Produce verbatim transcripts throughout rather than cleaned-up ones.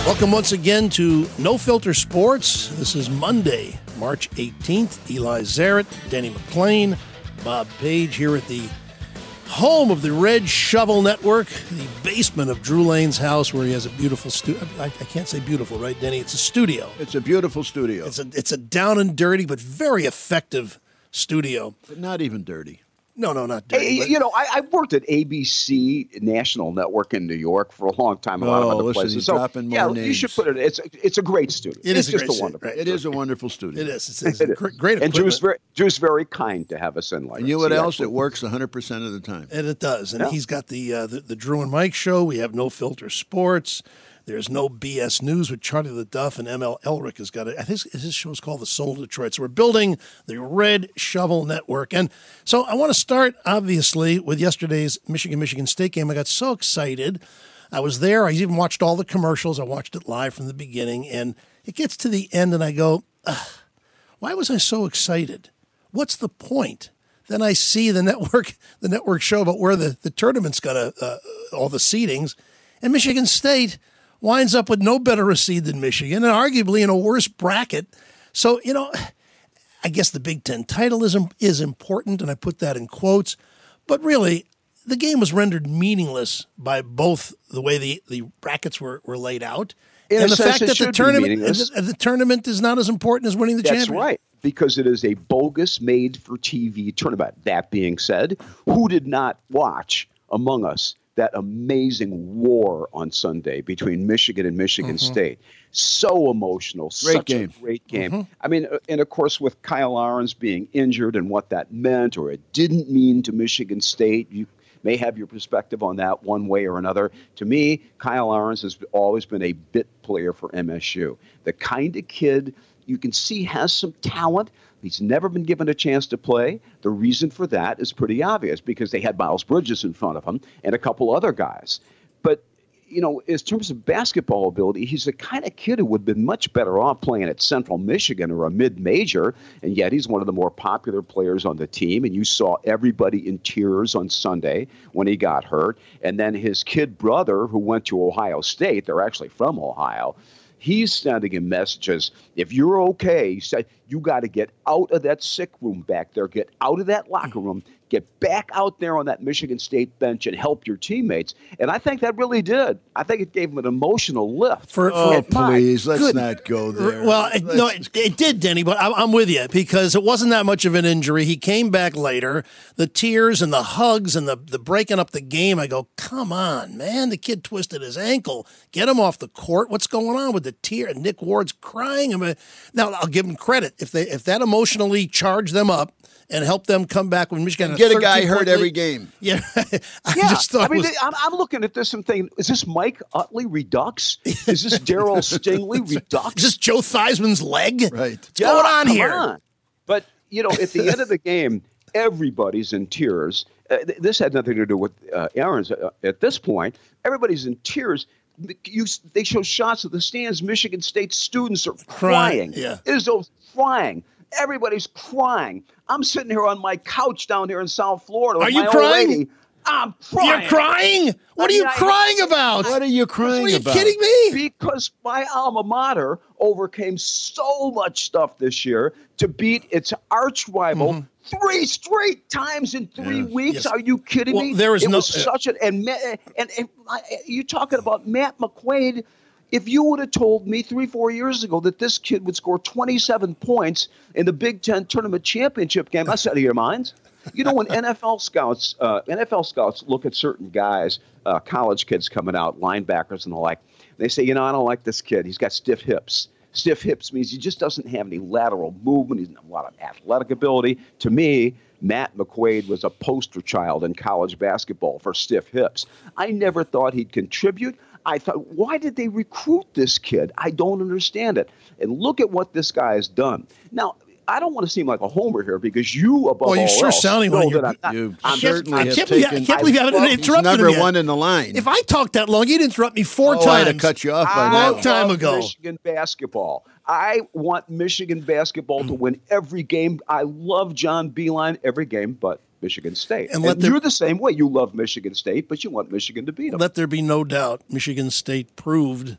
Welcome once again to No Filter Sports. This is Monday, March eighteenth. Eli Zaret, Denny McClain, Bob Page here at the home of the Red Shovel Network, the basement of Drew Lane's house where he has a beautiful studio. I, I can't say beautiful, right, Denny? It's a studio. It's a beautiful studio. It's a, it's a down and dirty but very effective studio. But not even dirty. No, no, not dirty. Hey, but- you know, I, I worked at A B C National Network in New York for a long time, a lot Oh, of other listen, places. he's So, dropping more yeah, names. you should put it. It's it's a great studio. It is it's a just great a studio, wonderful. right. It is a wonderful studio. It is. It's, it's It a is. gr- great And Drew's equipment. very, Drew's very kind to have us in like And you know what See, else? that's It works one hundred percent of the time. And it does. And Yeah. he's got the, uh, the the Drew and Mike show. We have No Filter Sports. There's no B S News with Charlie LaDuff, and M L Elric has got it. I think his show is called The Soul of Detroit. So we're building the Red Shovel Network. And so I want to start, obviously, with yesterday's Michigan-Michigan State game. I got so excited. I was there. I even watched all the commercials. I watched it live from the beginning. And it gets to the end, and I go, ugh, why was I so excited? What's the point? Then I see the network, the network show about where the, the tournament's got a, uh, all the seedings, and Michigan State winds up with no better a seed than Michigan, and arguably in a worse bracket. So, you know, I guess the Big Ten title is, is important, and I put that in quotes, but really, the game was rendered meaningless by both the way the, the brackets were, were laid out, In and a the sense, fact it that the should be tournament, meaningless. the, the tournament is not as important as winning the That's championship. right, because it is a bogus made-for-T V tournament. That being said, who did not watch among us that amazing war on Sunday between Michigan and Michigan Mm-hmm. State? So emotional, Great such game. a great game. Mm-hmm. I mean, uh, and of course, with Kyle Ahrens being injured and what that meant or it didn't mean to Michigan State, you may have your perspective on that one way or another. To me, Kyle Ahrens has always been a bit player for M S U. The kind of kid you can see has some talent. He's never been given a chance to play. The reason for that is pretty obvious because they had Miles Bridges in front of him and a couple other guys. But, you know, in terms of basketball ability, he's the kind of kid who would have been much better off playing at Central Michigan or a mid-major, and yet he's one of the more popular players on the team, and you saw everybody in tears on Sunday when he got hurt. And then his kid brother, who went to Ohio State, they're actually from Ohio, he's sending him messages. If you're okay, he said, you got to get out of that sick room back there, get out of that locker room, get back out there on that Michigan State bench and help your teammates. And I think that really did. I think it gave him an emotional lift. For, Oh, for, please, let's good- not go there. Well, it, Let's- no, it, it did, Denny, but I'm, I'm with you because it wasn't that much of an injury. He came back later. The tears and the hugs and the, the breaking up the game, I go, come on, man. The kid twisted his ankle. Get him off the court. What's going on with the tear? Nick Ward's crying. I mean, now, I'll give him credit. If they if that emotionally charged them up and helped them come back when Michigan had Get a guy thirteen hurt point every lead- game. Yeah. I Yeah, just thought I it mean, was, I'm, I'm looking at this and thinking, is this Mike Utley Redux? Is this Daryl Stingley Redux? is this Joe Theismann's leg? Right. What's going on come here? on. But, you know, at the end of the game, everybody's in tears. Uh, th- this had nothing to do with uh, Aaron's. Uh, at this point, everybody's in tears. You, they show shots of the stands. Michigan State students are Crying, crying. yeah. Izzo's crying. Everybody's crying. I'm sitting here on my couch down here in South Florida. With Are you my old crying? lady. I'm crying. You're crying? What I are you mean, I- crying about? What are you crying Are you about? kidding me? Because my alma mater overcame so much stuff this year to beat its arch rival three straight times in three Yeah. weeks. Yes. Are you kidding Well, me? there is it no- was such an and Ma- and, and I- you talking about Matt McQuaid. If you would have told me three, four years ago that this kid would score twenty-seven points in the Big Ten tournament championship game, that's out of your minds. You know, when N F L scouts, uh, N F L scouts look at certain guys, uh, college kids coming out, linebackers and the like, they say, you know, I don't like this kid. He's got stiff hips. Stiff hips means he just doesn't have any lateral movement. He doesn't have a lot of athletic ability. To me, Matt McQuaid was a poster child in college basketball for stiff hips. I never thought he'd contribute. I thought, why did they recruit this kid? I don't understand it. And look at what this guy has done. Now, I don't want to seem like a homer here because you, above Well, you're all sure else, sounding know like that you're- I'm not- You I'm certainly I have can't believe, I taken. can't believe you haven't Well, He's interrupted number him yet. one in the line. If I talked that long, you'd interrupt me four oh, times. I'd have cut you off by I now. Long time love ago. Michigan basketball. I want Michigan basketball to win every game. I love John Beilein every game, but Michigan State. And And, let there- you're the same way. You love Michigan State, but you want Michigan to beat them. Let there be no doubt, Michigan State proved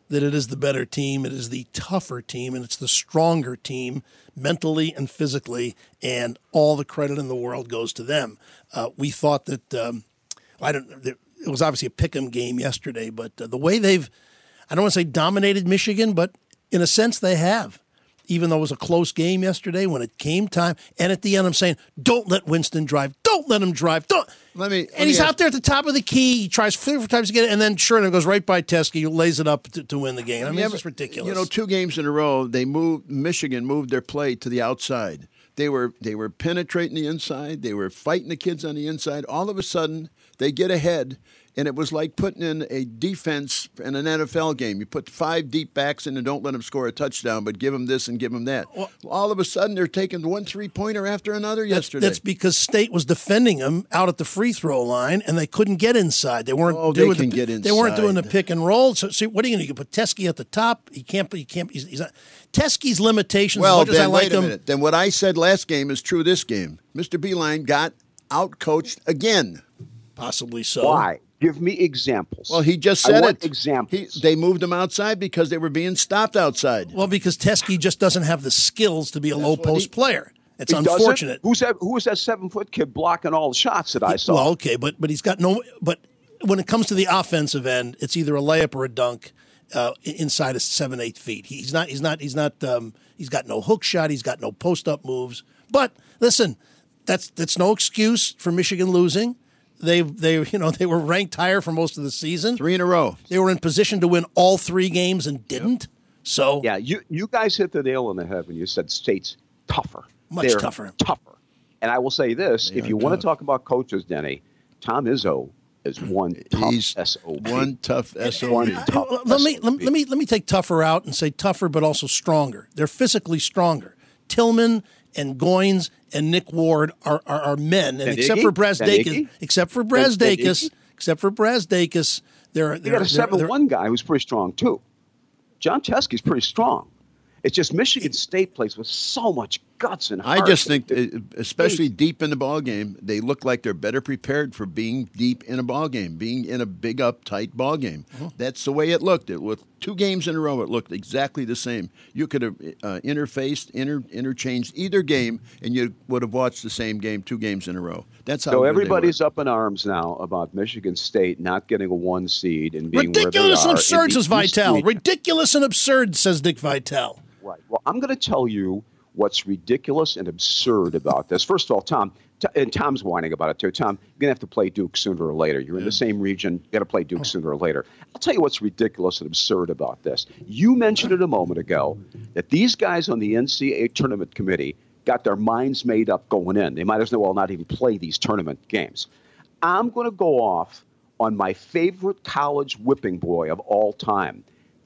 that it is the better team, it is the tougher team, and it's the stronger team mentally and physically, and all the credit in the world goes to them. Uh, we thought that um, I don't. It was obviously a pick'em game yesterday, but uh, the way they've, I don't want to say dominated Michigan, but in a sense they have. Even though it was a close game yesterday, when it came time, and at the end I'm saying, don't let Winston drive. Don't let him drive. Don't. Let me. let And he's me out ask- there at the top of the key. He tries three or four times to get it, and then sure enough goes right by Teskey, lays it up to, to win the game. I mean, Yeah, it's but, just ridiculous. You know, two games in a row, they moved. Michigan moved their play to the outside. They were they were penetrating the inside. They were fighting the kids on the inside. All of a sudden, they get ahead, and it was like putting in a defense in an N F L game. You put five deep backs in and don't let them score a touchdown, but give them this and give them that. Well, All of a sudden, they're taking one three-pointer after another That's, yesterday. that's because State was defending them out at the free throw line, and they couldn't get inside. They weren't Oh, they doing can the, get They weren't doing the inside. pick and roll. So, see, what are you going to do? You put Teskey at the top. He can't. He can't. He's, he's not. Teskey's limitations. Well, as much as I then like wait a him. minute. Then what I said last game is true this game. Mister Beeline got out-coached again. Possibly so. Why? Give me examples. Well, he just I said want it. examples. He, they moved him outside because they were being stopped outside. Well, because Teskey just doesn't have the skills to be a low what post he- player. It's He doesn't? unfortunate. Who's that? Who was that seven foot kid blocking all the shots that I saw? Well, okay, but but he's got no. But when it comes to the offensive end, it's either a layup or a dunk uh, inside of seven, eight feet. He's not. He's not. He's not. Um, he's got no hook shot. He's got no post up moves. But listen, that's that's no excuse for Michigan losing. They they you know they were ranked higher for most of the season. Three in a row. They were in position to win all three games and didn't. So Yeah, you you guys hit the nail on the head when you said State's tougher. Much They're tougher. Tougher. And I will say this: if are you want tough. to talk about coaches, Denny, Tom Izzo is one tough He's S O B. one tough S O One B. tough Uh, let me, S O let, B. let me let me take tougher out and say tougher, but also stronger. They're physically stronger. Tillman and Goins and Nick Ward are are, are men, and And except Iggy? for And Brazdakis, Iggy? except for And- and Brazdakis, Iggy? except for Brazdakis, they're You they're got a they're- seven they're- one guy who's pretty strong too. John Teskey's pretty strong. It's just Michigan State plays with so much guts and heart. I just think, They- uh, especially deep in the ball game, they look like they're better prepared for being deep in a ball game, being in a big, uptight ball game. Uh-huh. That's the way it looked. It with two games in a row, it looked exactly the same. You could have uh, interfaced, inter, interchanged either game, and you would have watched the same game two games in a row. That's how. So good they everybody's were. up in arms now about Michigan State not getting a one seed and being ridiculous where and they are absurd, in the says East Vitale. region. Ridiculous and absurd, says Dick Vitale. Right. Well, I'm going to tell you what's ridiculous and absurd about this. First of all, Tom, t- and Tom's whining about it too. Tom, you're going to have to play Duke sooner or later. You're in the same region. You got to play Duke sooner or later. I'll tell you what's ridiculous and absurd about this. You mentioned it a moment ago that these guys on the N C double A tournament committee got their minds made up going in. They might as well not even play these tournament games. I'm going to go off on my favorite college whipping boy of all time,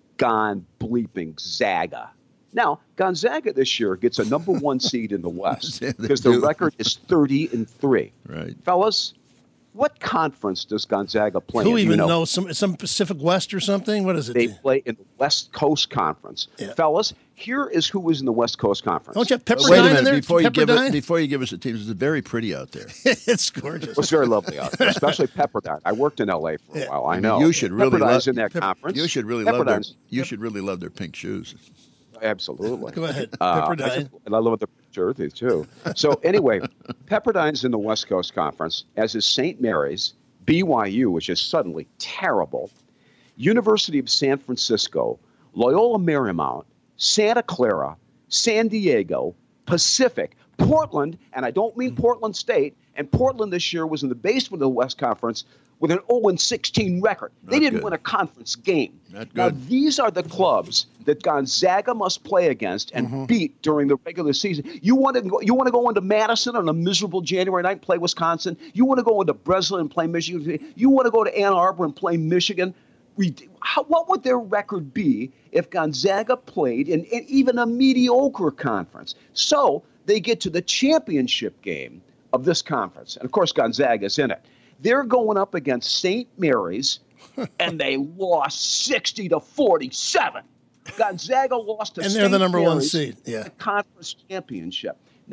Gon bleeping Zaga. Now, Gonzaga this year gets a number one seed in the West Yeah, they because the do. record is thirty and three. Right. Fellas, what conference does Gonzaga play Who in? Do even you know? knows? Some some Pacific West or something? What is it? They play in the West Coast Conference. Yeah. Fellas, here is who is in the West Coast Conference. Don't you have Pepperdine Wait a in minute there? before you give Pepperdine? it, before you give us a team. It's very pretty out there. It's gorgeous. It's very lovely out there, especially Pepperdine. I worked in L A for a Yeah. while. I know. You should really Pepperdine's love- in that conference. You should really love their. Pepperdine's- You should really love their pink shoes. Absolutely. Go ahead. Uh, I Pepperdine. just- and I love the jerseys too. So anyway, Pepperdine's in the West Coast Conference, as is Saint Mary's, B Y U, which is suddenly terrible, University of San Francisco, Loyola Marymount, Santa Clara, San Diego, Pacific, Portland, and I don't mean Portland State, and Portland this year was in the basement of the West Conference with an oh and sixteen record. They Not didn't good. win a conference game. Not Now, good. these are the clubs that Gonzaga must play against and Mm-hmm. beat during the regular season. You want to go, you want to go into Madison on a miserable January night and play Wisconsin. You want to go into Breslin and play Michigan. You want to go to Ann Arbor and play Michigan. Re- How, what would their record be if Gonzaga played in, in even a mediocre conference? So they get to the championship game of this conference, and of course Gonzaga's in it. They're going up against Saint Mary's, and they lost sixty to forty-seven. Gonzaga lost to And Saint they're the number one Mary's seed, yeah. in the conference championship. Now,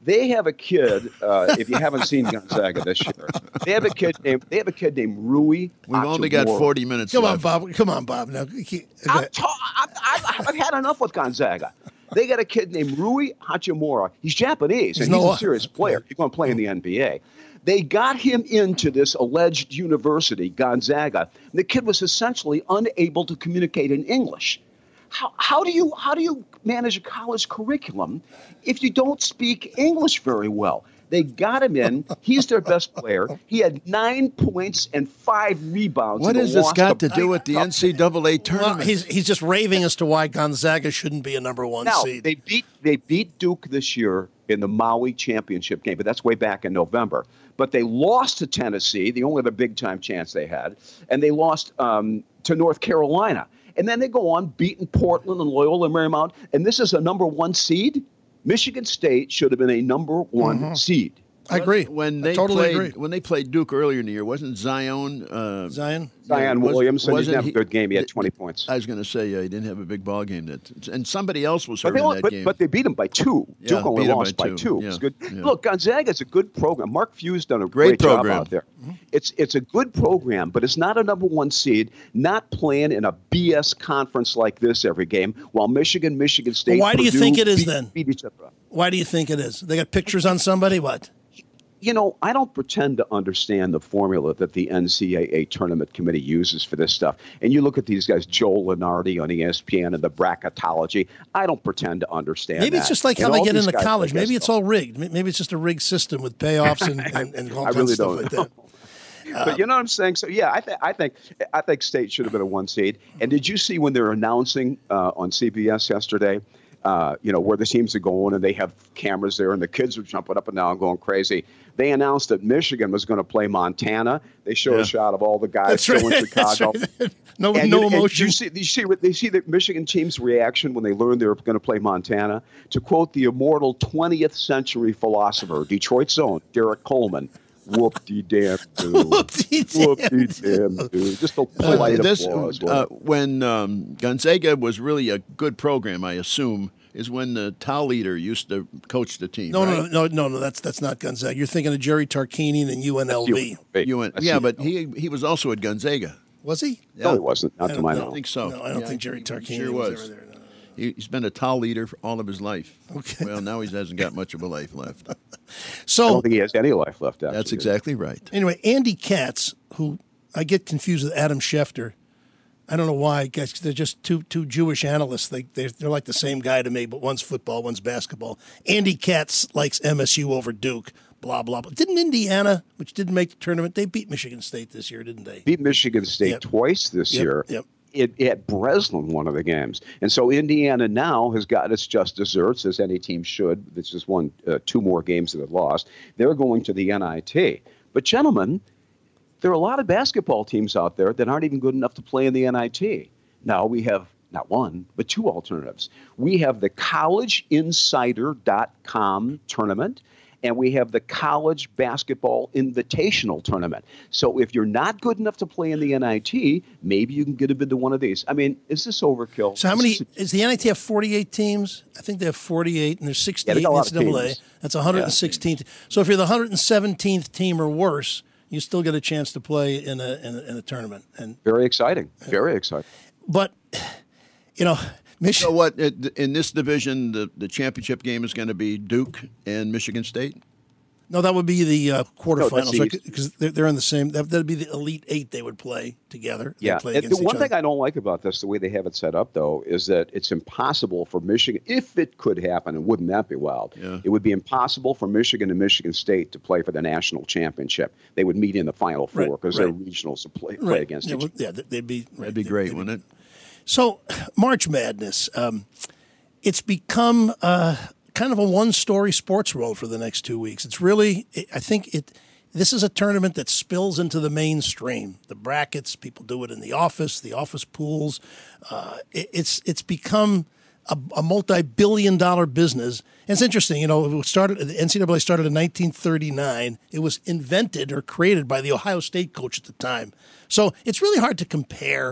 They have a kid. Uh, if you haven't seen Gonzaga this year, they have a kid named they have a kid named Rui. We've only got forty minutes. Come left. on, Bob. Come on, Bob. Now, I'm ta- I've, I've had enough with Gonzaga. They got a kid named Rui Hachimura. He's Japanese, and he's no, a serious player. He's going to play in the N B A. They got him into this alleged university, Gonzaga. And the kid was essentially unable to communicate in English. How, how do you how do you manage a college curriculum if you don't speak English very well? They got him in. He's their best player. He had nine points and five rebounds. What has this got to do with the N C double A tournament? Well, he's he's just raving as to why Gonzaga shouldn't be a number one now, seed. They beat they beat Duke this year in the Maui championship game, but that's way back in November. But they lost to Tennessee, the only other big time chance they had, and they lost um, to North Carolina. And then they go on beating Portland and Loyola Marymount, and this is a number one seed. Michigan State should have been a number one mm-hmm. seed. I agree. When they I totally played, agree. When they played Duke earlier in the year, wasn't Zion? Uh, Zion. Zion was, Williamson. He didn't have he, a good game. He had twenty points. I was going to say yeah, he didn't have a big ball game. That and somebody else was hurt but they, in that but, game. But they beat him by two. Yeah, Duke only lost by by two. two. Yeah. It's good. Yeah. Look, Gonzaga is a good program. Mark Few's done a great, great program. job out there. Mm-hmm. It's it's a good program, but it's not a number one seed. Not playing in a B S conference like this every game. While Michigan, Michigan State. Well, why Purdue do you think it is beat, then? Beat each other up. Why do you think it is? They got pictures on somebody? What? You know, I don't pretend to understand the formula that the N C double A tournament committee uses for this stuff. And you look at these guys, Joel Lenardi on E S P N and the bracketology. I don't pretend to understand Maybe that. it's just like and how they get these into guys, college. Maybe it's so. all rigged. Maybe it's just a rigged system with payoffs and, and, and all I kinds really of stuff don't like know. that. But you know what I'm saying? So yeah, I think I think I think State should have been a one seed. And did you see when they're announcing uh, on C B S yesterday? Uh, you know, where the teams are going, and they have cameras there, and the kids are jumping up and down, going crazy. They announced that Michigan was going to play Montana. They showed yeah. a shot of all the guys That's still right. in Chicago. Right. No, and, no and emotion. You see, you see, they see the Michigan team's reaction when they learned they were going to play Montana. To quote the immortal twentieth century philosopher, Detroit's own Derek Coleman. Whoop-de-damn dude. Whoop-de-damn, Whoop-de-damn dude. Just a polite uh, this, applause. Uh, when um, Gonzaga was really a good program, I assume, is when the Tal leader used to coach the team. No, right? no, no, no, no. That's that's not Gonzaga. You're thinking of Jerry Tarkanian and U N L V. U N, yeah, but he he was also at Gonzaga. Was he? No, he wasn't. Not I to my I knowledge. don't think so. No, I don't Yeah, think Jerry Tarkanian sure was. was. ever there. No. He, he's been a Tal leader for all of his life. Okay. Well, now he hasn't got much of a life left. I So don't think he has any life left, actually. That's exactly right. anyway, Andy Katz, who I get confused with Adam Schefter. I don't know why, guys. They're just two two Jewish analysts. They they're, they're like the same guy to me, but one's football, one's basketball. Andy Katz likes M S U over Duke. Blah blah blah. Didn't Indiana, which didn't make the tournament, they beat Michigan State this year, didn't they? Beat Michigan State Yep. twice this Yep, year. yep. It, at Breslin, one of the games. And so Indiana now has got its just desserts, as any team should. It's just won uh, two more games that it lost. They're going to the N I T. But, gentlemen, there are a lot of basketball teams out there that aren't even good enough to play in the N I T. Now we have not one, but two alternatives. We have the college insider dot com tournament, and we have the College Basketball Invitational Tournament. So if you're not good enough to play in the N I T, maybe you can get a bid to one of these. I mean, is this overkill? So how many, Is this- is the N I T have forty-eight teams? I think they have forty-eight, and there's Yeah, sixty-eight they got a in lot N C of double A. teams. That's one hundred sixteenth. So if you're the one hundred seventeenth team or worse, you still get a chance to play in a in a, in a tournament. And Very exciting. Very exciting. But, you know, So Michigan. what, in this division, the, the championship game is going to be Duke and Michigan State? No, that would be the uh, that's quarterfinals the- because they're, they're in the same. That would be the Elite Eight they would play together. They'd Yeah. play And against the one each thing other. I don't like about this, the way they have it set up, though, is that it's impossible for Michigan, if it could happen, and wouldn't that be wild? Yeah. It would be impossible for Michigan and Michigan State to play for the national championship. They would meet in the Final Right, Four because right. they're regionals to play, play Right. against yeah, each well, other. yeah, they'd be. Right, That'd be they'd- great, they'd wouldn't it? So, March Madness, um, it's become uh, kind of a one-story sports world for the next two weeks. It's really, I think it. This is a tournament that spills into the mainstream. The brackets, people do it in the office, the office pools. Uh, it, it's it's become a, a multi-billion-dollar business. And it's interesting, you know. It started. The N C double A started in nineteen thirty-nine. It was invented or created by the Ohio State coach at the time. So it's really hard to compare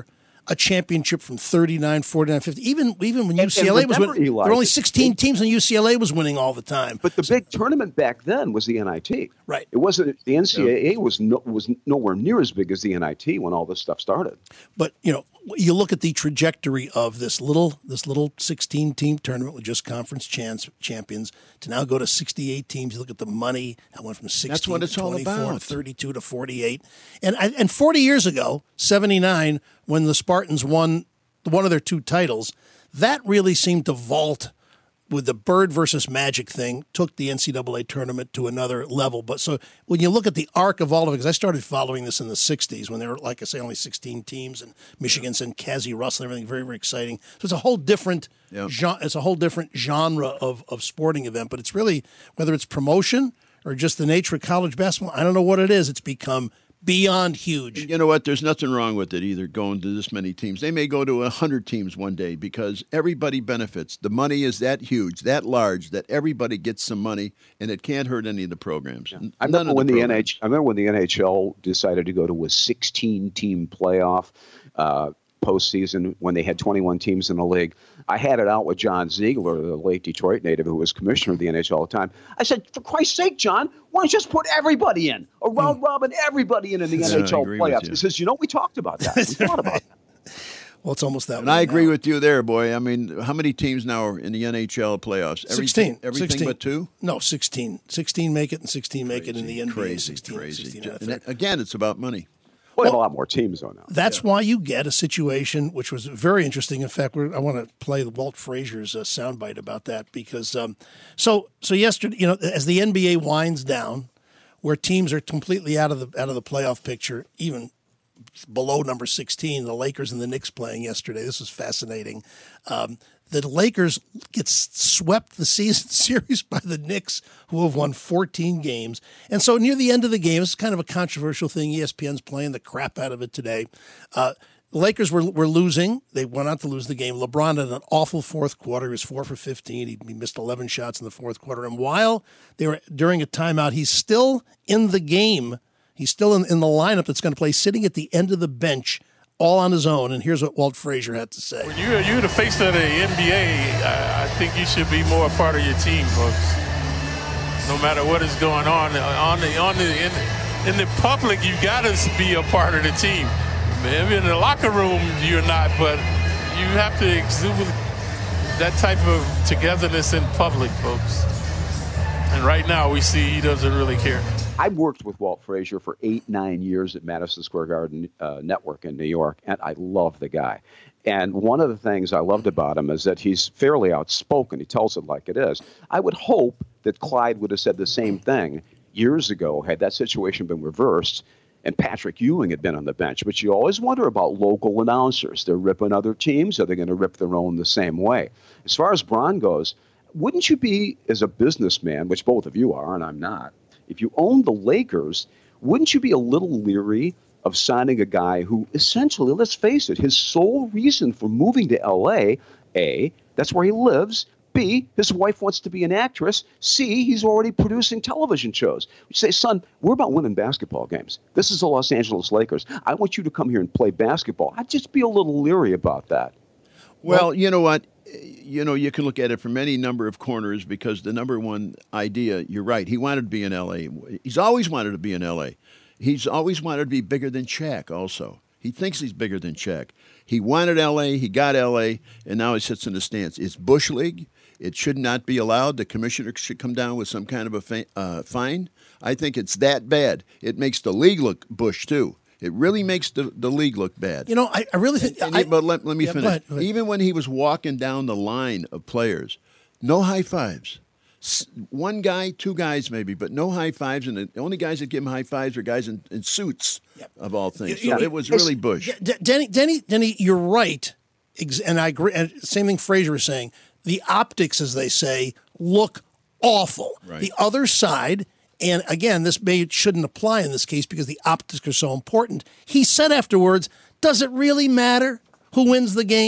a championship from thirty-nine, forty-nine, fifty. Even even when And- U C L A and was remember, winning, Eli, there were only the sixteen big- teams, and U C L A was winning all the time. But the big tournament back then was the N I T. Right. It wasn't the N C double A was no, was nowhere near as big as the N I T when all this stuff started. But you know, you look at the trajectory of this little this little sixteen team tournament with just conference chance, champions to now go to sixty-eight teams. You look at the money that went from sixteen what it's to all twenty-four to about. thirty-two to forty-eight. And I- and forty years ago, seventy-nine, when the Spartans won one of their two titles, that really seemed to vault with the Bird versus Magic thing, took the N C double A tournament to another level. But so when you look at the arc of all of it, because I started following this in the sixties when there were, like I say, only sixteen teams, and Michigan sent Cassie Russell and everything, very, very exciting. So it's a whole different Yep. genre, it's a whole different genre of, of sporting event. But it's really, whether it's promotion or just the nature of college basketball, I don't know what it is. It's become beyond huge. You know what? There's nothing wrong with it either, going to this many teams. They may go to one hundred teams one day because everybody benefits. The money is that huge, that large, that everybody gets some money, and it can't hurt any of the programs. N- I none remember of when the programs. N H I remember when the N H L decided to go to a sixteen team playoff uh, postseason when they had twenty-one teams in the league. I had it out with John Ziegler, the late Detroit native who was commissioner of the N H L all the time. I said, for Christ's sake, John, why don't you just put everybody in? A round robin, everybody in in the Yeah, N H L I agree with playoffs. you. He says, you know, we talked about that. We thought about that. Well, it's almost that And way I agree now. with you there, boy. I mean, how many teams now are in the N H L playoffs? Everything, sixteen. Everything sixteen. but two? No, sixteen. sixteen make it, and sixteen make it in the N B A. Crazy, sixteen, crazy. sixteen out of And thirty. again, it's about money. We have a lot more teams, though, now. That's why you get a situation which was very interesting. In fact, we're, I want to play Walt Frazier's uh, soundbite about that because um, so so yesterday, you know, as the N B A winds down, where teams are completely out of the out of the playoff picture, even below number sixteen, the Lakers and the Knicks playing yesterday. This was fascinating. Um, the Lakers get swept the season series by the Knicks, who have won fourteen games. And so near the end of the game, it's kind of a controversial thing. E S P N's playing the crap out of it today. Uh, the Lakers were were losing. They went out to lose the game. LeBron had an awful fourth quarter. He was four for fifteen. He, he missed eleven shots in the fourth quarter. And while they were during a timeout, he's still in the game. He's still in, in the lineup that's going to play, sitting at the end of the bench, all on his own. And here's what Walt Frazier had to say. When you're, you're the face of the N B A, I, I think you should be more a part of your team, folks. No matter what is going on on the on the in, in the public, you got to be a part of the team. Maybe in the locker room you're not, but you have to exude that type of togetherness in public, folks. And right now, we see he doesn't really care. I worked with Walt Frazier for eight, nine years at Madison Square Garden uh, Network in New York, and I love the guy. And one of the things I loved about him is that he's fairly outspoken. He tells it like it is. I would hope that Clyde would have said the same thing years ago had that situation been reversed and Patrick Ewing had been on the bench. But you always wonder about local announcers. They're ripping other teams. Are they going to rip their own the same way? As far as Bron goes, wouldn't you be, as a businessman, which both of you are and I'm not, if you owned the Lakers, wouldn't you be a little leery of signing a guy who essentially, let's face it, his sole reason for moving to L A, A, that's where he lives, B, his wife wants to be an actress, C, he's already producing television shows. You say, son, we're about winning basketball games. This is the Los Angeles Lakers. I want you to come here and play basketball. I'd just be a little leery about that. Well, you know what? You know, you can look at it from any number of corners because the number one idea, you're right, he wanted to be in L A. He's always wanted to be in L A. He's always wanted to be bigger than Shaq also. He thinks he's bigger than Shaq. He wanted L A, he got L A, and now he sits in the stands. It's Bush League. It should not be allowed. The commissioner should come down with some kind of a fa- uh, fine. I think it's that bad. It makes the league look Bush, too. It really makes the, the league look bad. You know, I, I really think. And I, he- but let, let me yeah, go finish. ahead, go ahead. Even when he was walking down the line of players, no high fives. S- One guy, two guys maybe, but no high fives. And the only guys that give him high fives are guys in, in suits, of all things. So Yeah, it was it's- really Bush. D- Denny, Denny, Denny, you're right, Ex- and I agree. And same thing Frazier was saying. The optics, as they say, look awful. Right. The other side, and again, this may shouldn't apply in this case because the optics are so important. He said afterwards, "Does it really matter who wins the game?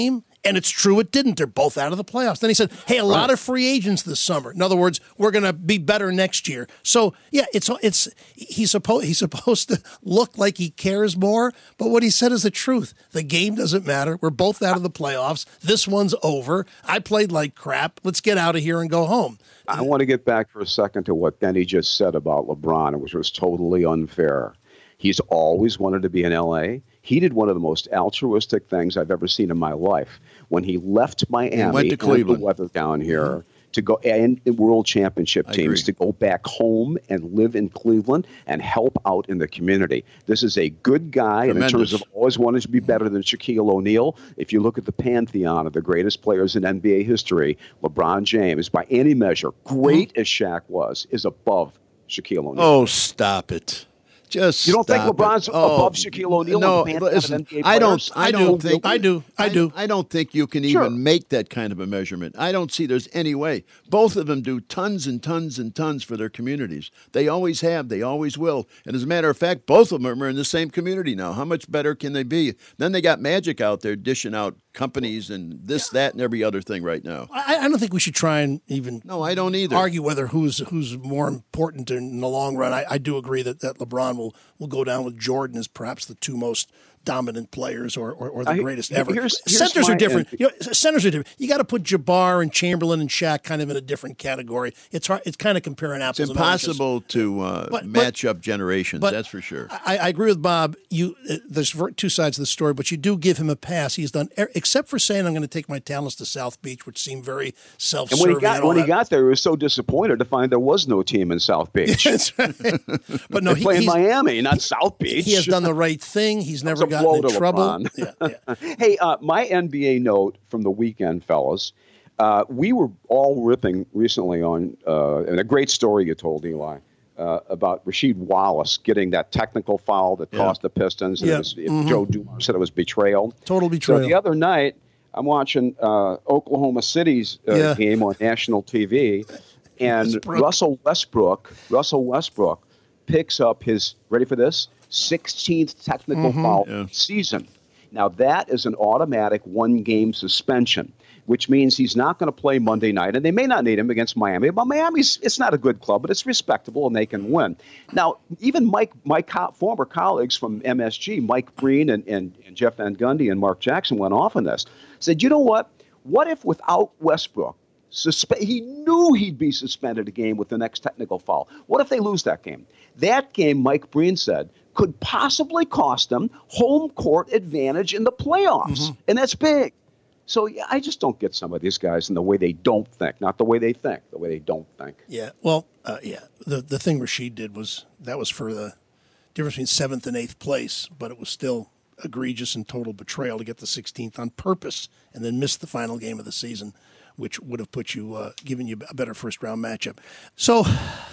And it's true it didn't. They're both out of the playoffs. Then he said, hey, a lot of free agents this summer. In other words, we're going to be better next year. So, yeah, it's it's he's supposed he's supposed to look like he cares more, but what he said is the truth. The game doesn't matter. We're both out of the playoffs. This one's over. I played like crap. Let's get out of here and go home. I want to get back for a second to what Benny just said about LeBron, which was totally unfair. He's always wanted to be in L A. He did one of the most altruistic things I've ever seen in my life. When he left Miami he went to Cleveland. and the weather down here mm-hmm. to go and the World Championship I teams agree. to go back home and live in Cleveland and help out in the community. This is a good guy, and in terms of always wanting to be better than Shaquille O'Neal. If you look at the pantheon of the greatest players in N B A history, LeBron James, by any measure, great mm-hmm. as Shaq was, is above Shaquille O'Neal. Oh, stop it. Just you don't think stop LeBron's it. Oh, above Shaquille O'Neal? No, in the listen, of N B A I don't. players? I don't think. I do. I do. I, I don't think you can Sure. even make that kind of a measurement. I don't see there's any way. Both of them do tons and tons and tons for their communities. They always have. They always will. And as a matter of fact, both of them are in the same community now. How much better can they be? Then they got Magic out there dishing out companies and this, that, and every other thing right now. I, I don't think we should try and even no, I don't either. argue whether who's who's more important in the long run. I, I do agree that, that LeBron will, will go down with Jordan as perhaps the two most dominant players or, or, or the I, greatest ever. Here's, here's centers my, are different. And, you know, centers are different. You got to put Jabbar and Chamberlain and Shaq kind of in a different category. It's hard. It's kind of comparing apples. It's impossible to uh, but, match but, up generations. but that's for sure. I, I agree with Bob. You uh, there's two sides of the story, but you do give him a pass. He's done, except for saying, "I'm going to take my talents to South Beach," which seemed very self-serving. And when he got and when that. he got there, he was so disappointed to find there was no team in South Beach. That's right. But no, they he, play in he's, Miami, not South Beach. He has done the right thing. He's never a gotten blow in to trouble. LeBron. Yeah, yeah. Hey, uh, my N B A note from the weekend, fellas. Uh, we were all ripping recently on, uh, and a great story you told, Eli, uh, about Rasheed Wallace getting that technical foul that Yeah. cost the Pistons. And Yeah. it was, Mm-hmm. Joe Dumars said it was betrayal. Total betrayal. So the other night, I'm watching uh, Oklahoma City's uh, Yeah. game on national T V, and Westbrook. Russell Westbrook, Russell Westbrook picks up his, ready for this, sixteenth technical Mm-hmm. foul Yeah. season. Now, that is an automatic one-game suspension, which means he's not going to play Monday night, and they may not need him against Miami. But Miami's, it's not a good club, but it's respectable, and they can win. Now, even Mike, my co- former colleagues from M S G, Mike Breen and, and, and Jeff Van Gundy and Mark Jackson went off on this, said, you know what? What if without Westbrook, suspe- he knew he'd be suspended a game with the next technical foul. What if they lose that game? That game, Mike Breen said, could possibly cost them home court advantage in the playoffs. Mm-hmm. And that's big. So yeah, I just don't get some of these guys in the way they don't think, not the way they think, the way they don't think. Yeah. Well, uh, yeah. The the thing Rasheed did was that was for the difference between seventh and eighth place, but it was still egregious and total betrayal to get the sixteenth on purpose and then miss the final game of the season, which would have put you, uh, given you a better first round matchup. So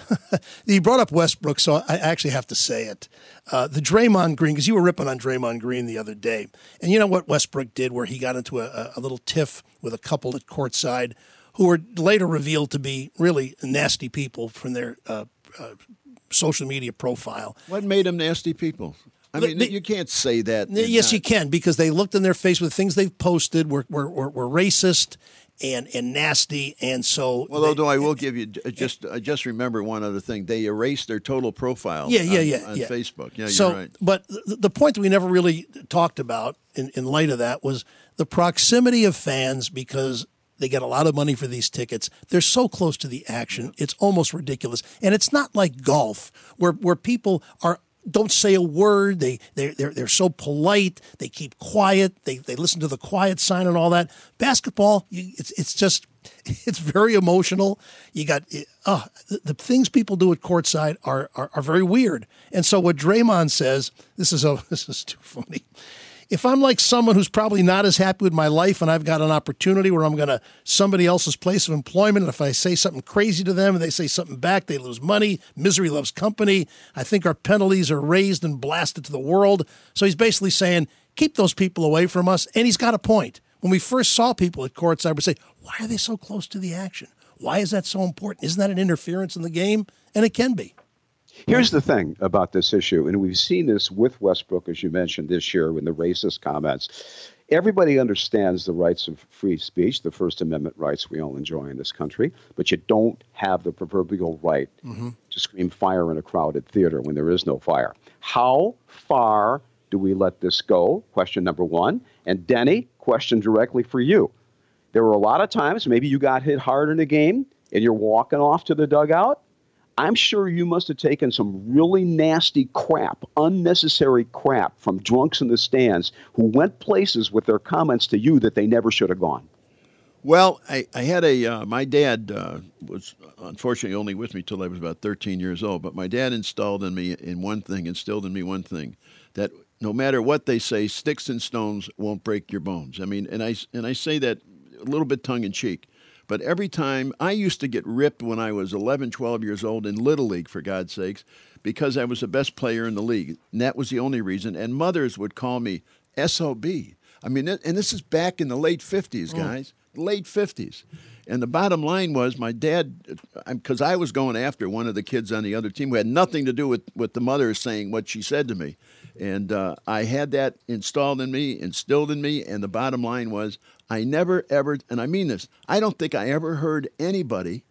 you brought up Westbrook, so I actually have to say it. Uh, the Draymond Green, because you were ripping on Draymond Green the other day. And you know what Westbrook did where he got into a, a little tiff with a couple at courtside who were later revealed to be really nasty people from their uh, uh, social media profile. What made them nasty people? I mean, They- you can't say that. Yes, not. you can, because they looked in their face with things they've posted were were, were, were racist and, and nasty, and so. Well, they- although I will give you just I just remember one other thing. They erased their total profile. Yeah, yeah, on, yeah, on yeah. Facebook. Yeah, so, you're right. But the, the point that we never really talked about in, in light of that was the proximity of fans, because they get a lot of money for these tickets. They're so close to the action. It's almost ridiculous. And it's not like golf where where people are don't say a word. They they're they're, they're so polite. They keep quiet. They they listen to the quiet sign and all that. Basketball, you, it's it's just it's very emotional. You got uh, the, the things people do at courtside are, are are very weird. And so what Draymond says, this is a this is too funny. If I'm like someone who's probably not as happy with my life and I've got an opportunity where I'm going to somebody else's place of employment, and if I say something crazy to them and they say something back, they lose money. Misery loves company. I think our penalties are raised and blasted to the world. So he's basically saying, keep those people away from us. And he's got a point. When we first saw people at courts, I would say, why are they so close to the action? Why is that so important? Isn't that an interference in the game? And it can be. Here's the thing about this issue, and we've seen this with Westbrook, as you mentioned, this year in the racist comments. everybody understands the rights of free speech, the First Amendment rights we all enjoy in this country, but you don't have the proverbial right mm-hmm. to scream fire in a crowded theater when there is no fire. How far do we let this go? Question number one. And Denny, question directly for you. There were a lot of times maybe you got hit hard in a game and you're walking off to the dugout. I'm sure you must have taken some really nasty crap, unnecessary crap from drunks in the stands who went places with their comments to you that they never should have gone. Well, I, I had a, uh, my dad uh, was unfortunately only with me till I was about thirteen years old, but my dad installed in me in one thing, instilled in me one thing, that no matter what they say, sticks and stones won't break your bones. I mean, and I, and I say that a little bit tongue in cheek. But every time, I used to get ripped when I was eleven, twelve years old in Little League, for God's sakes, because I was the best player in the league. And that was the only reason. And mothers would call me S O B. I mean, and this is back in the late fifties, guys, mm. late fifties. And the bottom line was my dad, because I was going after one of the kids on the other team who had nothing to do with, with the mother saying what she said to me. And uh, I had that installed in me, instilled in me, and the bottom line was I never, ever, and I mean this, I don't think I ever heard anybody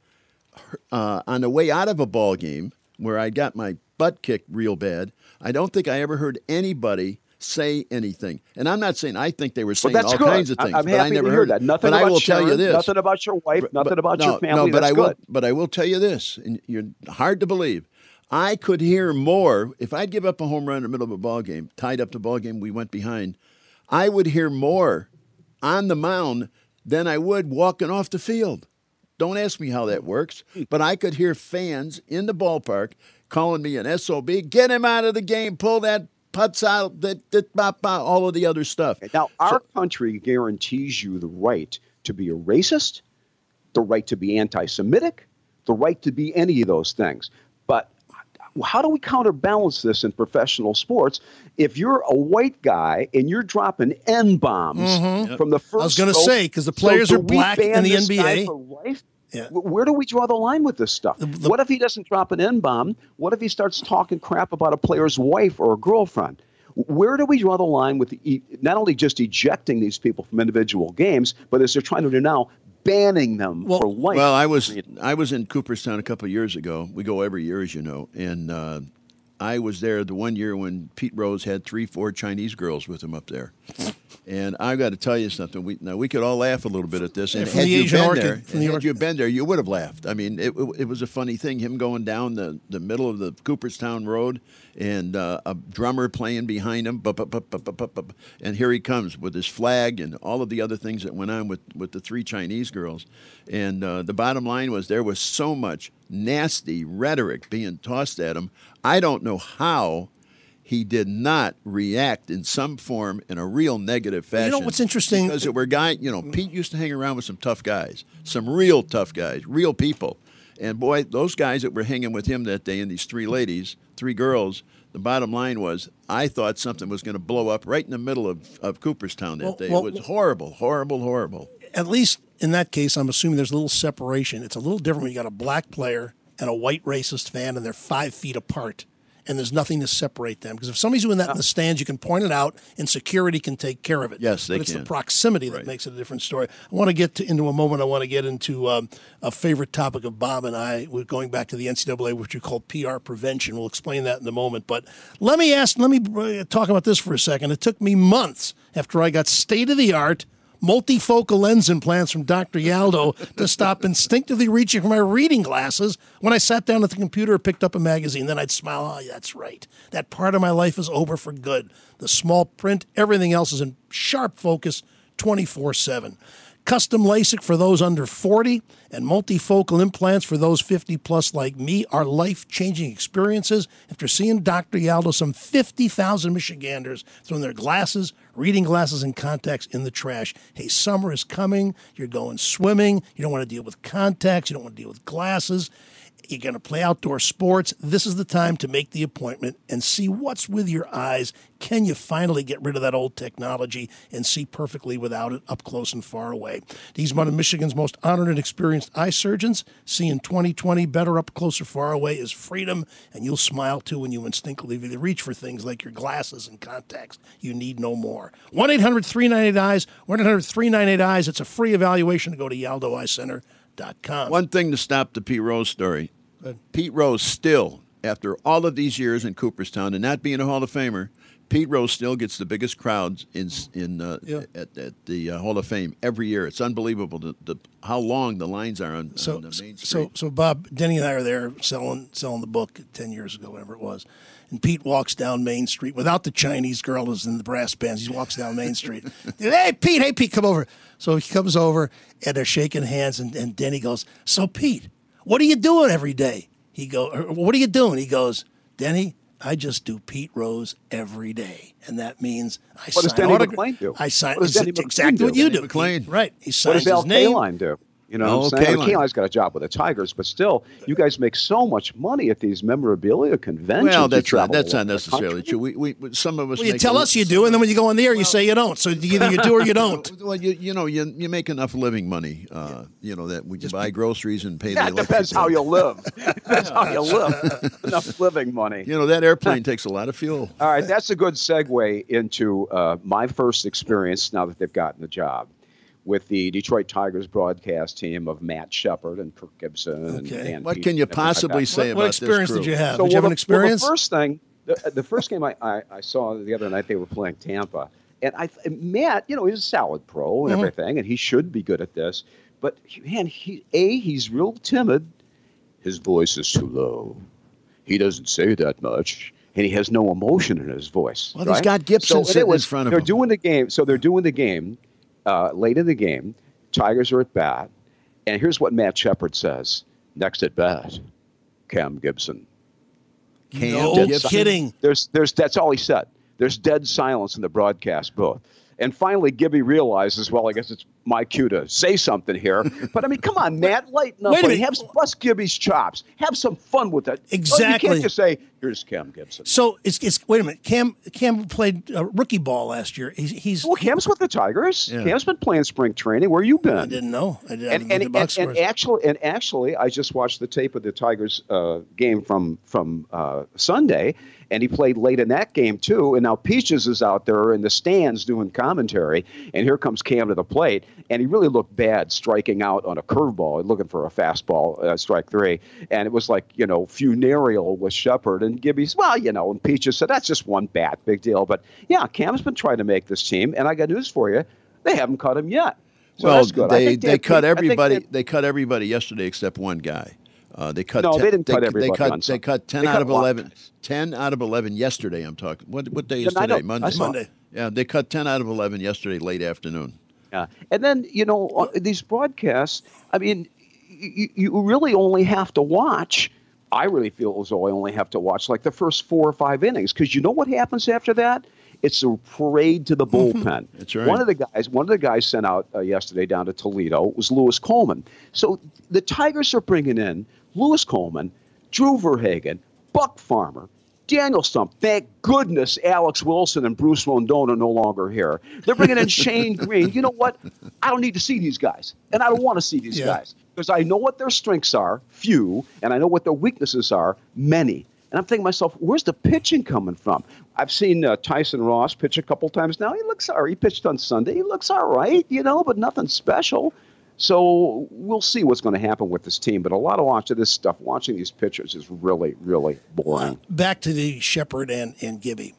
uh, on the way out of a ball game where I got my butt kicked real bad, I don't think I ever heard anybody say anything. And I'm not saying I think they were saying well, all good. kinds of things, I'm but I never heard that. Nothing but about I will Sharon, tell you this. Nothing about your wife, but, nothing about no, your family. No, but That's I will, good. but I will tell you this, and you're hard to believe. I could hear more if I'd give up a home run in the middle of a ball game, tied up the ball game, we went behind. I would hear more on the mound than I would walking off the field. Don't ask me how that works, but I could hear fans in the ballpark calling me an S O B. Get him out of the game. Pull that putts out. That, that, bah, bah, all of the other stuff. Now, our so, country guarantees you the right to be a racist, the right to be anti-Semitic, the right to be any of those things. But how do we counterbalance this in professional sports if you're a white guy and you're dropping N-bombs mm-hmm. from the first I was going to stroke, say, because the players so are black in the N B A. For life? Yeah. Where do we draw the line with this stuff? The, the, what if he doesn't drop an N-bomb? What if he starts talking crap about a player's wife or a girlfriend? Where do we draw the line with the, not only just ejecting these people from individual games, but as they're trying to do now, banning them well, for life? Well, I was I was in Cooperstown a couple of years ago. We go every year, as you know, and uh, I was there the one year when Pete Rose had three, four Chinese girls with him up there. And I've got to tell you something. We, now we could all laugh a little bit at this. And yeah, had the you Asian been orchid, there, from the had orchid. you been there, you would have laughed. I mean, it, it was a funny thing. Him going down the, the middle of the Cooperstown Road, and uh, a drummer playing behind him, bup, bup, bup, bup, bup, bup, bup, and here he comes with his flag and all of the other things that went on with, with the three Chinese girls. And uh, the bottom line was there was so much nasty rhetoric being tossed at him. I don't know how he did not react in some form in a real negative fashion. You know what's interesting? Because there were guys, you know, Pete used to hang around with some tough guys, some real tough guys, real people. And boy, those guys that were hanging with him that day and these three ladies, three girls, the bottom line was I thought something was going to blow up right in the middle of, of Cooperstown that well, day. Well, it was horrible, horrible, horrible. At least in that case, I'm assuming there's a little separation. It's a little different when you got a black player and a white racist fan and they're five feet apart. And there's nothing to separate them. Because if somebody's doing that in the stands, you can point it out, and security can take care of it. Yes, they But it's can. the proximity that Right. makes it a different story. I want to get to, into a moment. I want to get into um, a favorite topic of Bob and I. We're going back to the N C double A, which we call P R prevention. We'll explain that in a moment. But let me ask, let me talk about this for a second. It took me months after I got state-of-the-art multifocal lens implants from Doctor Yaldo to stop instinctively reaching for my reading glasses when I sat down at the computer or picked up a magazine. Then I'd smile, oh, that's right. That part of my life is over for good. The small print, everything else is in sharp focus twenty-four seven. Custom LASIK for those under forty and multifocal implants for those fifty plus like me are life-changing experiences. After seeing Doctor Yaldo, some fifty thousand Michiganders throwing their glasses, reading glasses, and contacts in the trash. Hey, summer is coming. You're going swimming. You don't want to deal with contacts. You don't want to deal with glasses. you're going to play outdoor sports, this is the time to make the appointment and see what's with your eyes. Can you finally get rid of that old technology and see perfectly without it up close and far away? He's one of Michigan's most honored and experienced eye surgeons. Seeing twenty twenty better up close or far away is freedom, and you'll smile too when you instinctively reach for things like your glasses and contacts. You need no more. one eight hundred three nine eight eyes, one eight hundred three nine eight eyes. It's a free evaluation to go to Yaldo Eye Center dot com. One thing to stop the Pete Rose story. Pete Rose still, after all of these years in Cooperstown and not being a Hall of Famer, Pete Rose still gets the biggest crowds in in uh, yeah. at, at the uh, Hall of Fame every year. It's unbelievable the, the, how long the lines are on, so, on the main street. So, so Bob, Denny and I are there selling selling the book ten years ago, whatever it was. And Pete walks down Main Street without the Chinese girl who's in the brass bands. He walks down Main Street. Hey, Pete, hey, Pete, come over. So he comes over, and they're shaking hands, and, and Denny goes, so, Pete, what are you doing every day? He goes, what are you doing? He goes, Denny, I just do Pete Rose every day. And that means I what sign does Denny autograph- McClain do? I sign what does Denny exactly McClain what you Denny do. McClain. He, right. He What signs does Al his name. Kaline do? You know Oh, what I'm saying? Kaline. Kaline's got a job with the Tigers, but still, you guys make so much money at these memorabilia conventions. Well, You that's not, travel that's all not over the necessarily country. true. We, we, we- some of us Well, you make tell a- us you do, and then when you go on the air, you say you don't. So either you do or you don't. Well, you, you know, you, you make enough living money, uh, you know, that we can buy groceries and pay Yeah, the it electric depends how bill. you live. Depends how you live. Enough living money. You know, that airplane takes a lot of fuel. All right, that's a good segue into uh, my first experience now that they've gotten the job with the Detroit Tigers broadcast team of Matt Shepard and Kirk Gibson and Okay. Dan What Pete can you and everything like possibly that. say What about experience this crew? did you have? So, did you have well, an the- experience? Well, the first thing, the, the first game I, I, I saw the other night, they were playing Tampa. And I, Matt, you know, he's a solid pro and Mhm. everything, and he should be good at this. But, man, he, A, he's real timid. His voice is too low. He doesn't say that much. And he has no emotion in his voice. Well, right? he's got Gibson so, and it sitting in was- front of they're him. doing the game. So they're doing the game uh, late in the game. Tigers are at bat. And here's what Matt Shepard says. Next at bat, Cam Gibson. Cam No Gibson? kidding. There's, there's, that's all he said. There's dead silence in the broadcast booth. And finally, Gibby realizes, well, I guess it's my cue to say something here. But, I mean, come on, Matt, lighten up. Wait a buddy. minute. Have, bust Gibby's chops. Have some fun with it. Exactly. You can't just say, here's Cam Gibson. So it's, it's wait a minute. Cam Cam played uh, rookie ball last year. He's, he's Well, Cam's with the Tigers. Yeah. Cam's been playing spring training. Where you been? I didn't know. I didn't And, look and, at box and, and scores. actually, and actually, I just watched the tape of the Tigers uh, game from from uh, Sunday, and he played late in that game too. And now Peaches is out there in the stands doing commentary, and here comes Cam to the plate, and he really looked bad striking out on a curveball, looking for a fastball, uh, strike three, and it was like you know funereal with Shepard and Gibby's. Well, you know, and Peaches said that's just one bat, big deal. But yeah, Cam's been trying to make this team, and I got news for you, they haven't cut him yet. So well, that's good. I they think they Dan cut Pete- I think everybody. Dan- They cut everybody yesterday except one guy. Uh, they cut. No, ten, they didn't cut they, everybody They cut. on They Sunday. cut ten They out cut of a lot of eleven. guys. Ten out of eleven yesterday. I'm talking. What what day is Yeah, I know. today? Monday. I saw it. Monday. Yeah, they cut ten out of eleven yesterday, late afternoon. Yeah. And then, you know, uh, these broadcasts, I mean, you, you really only have to watch. I really feel as though I only have to watch like the first four or five innings because you know what happens after that? It's a parade to the bullpen. That's right. One of the guys, one of the guys sent out uh, yesterday down to Toledo was Lewis Coleman. So the Tigers are bringing in Lewis Coleman, Drew Verhagen, Buck Farmer, Daniel Stump. Thank goodness Alex Wilson and Bruce Rondon are no longer here. They're bringing in Shane Green. You know what? I don't need to see these guys, and I don't want to see these Yeah. guys because I know what their strengths are, few, and I know what their weaknesses are, many. And I'm thinking to myself, where's the pitching coming from? I've seen uh, Tyson Ross pitch a couple times now. He looks all right. He pitched on Sunday. He looks all right, you know, but nothing special. So we'll see what's going to happen with this team. But a lot of watching this stuff, watching these pitchers is really, really boring. Back to the Shepard and, and Gibby.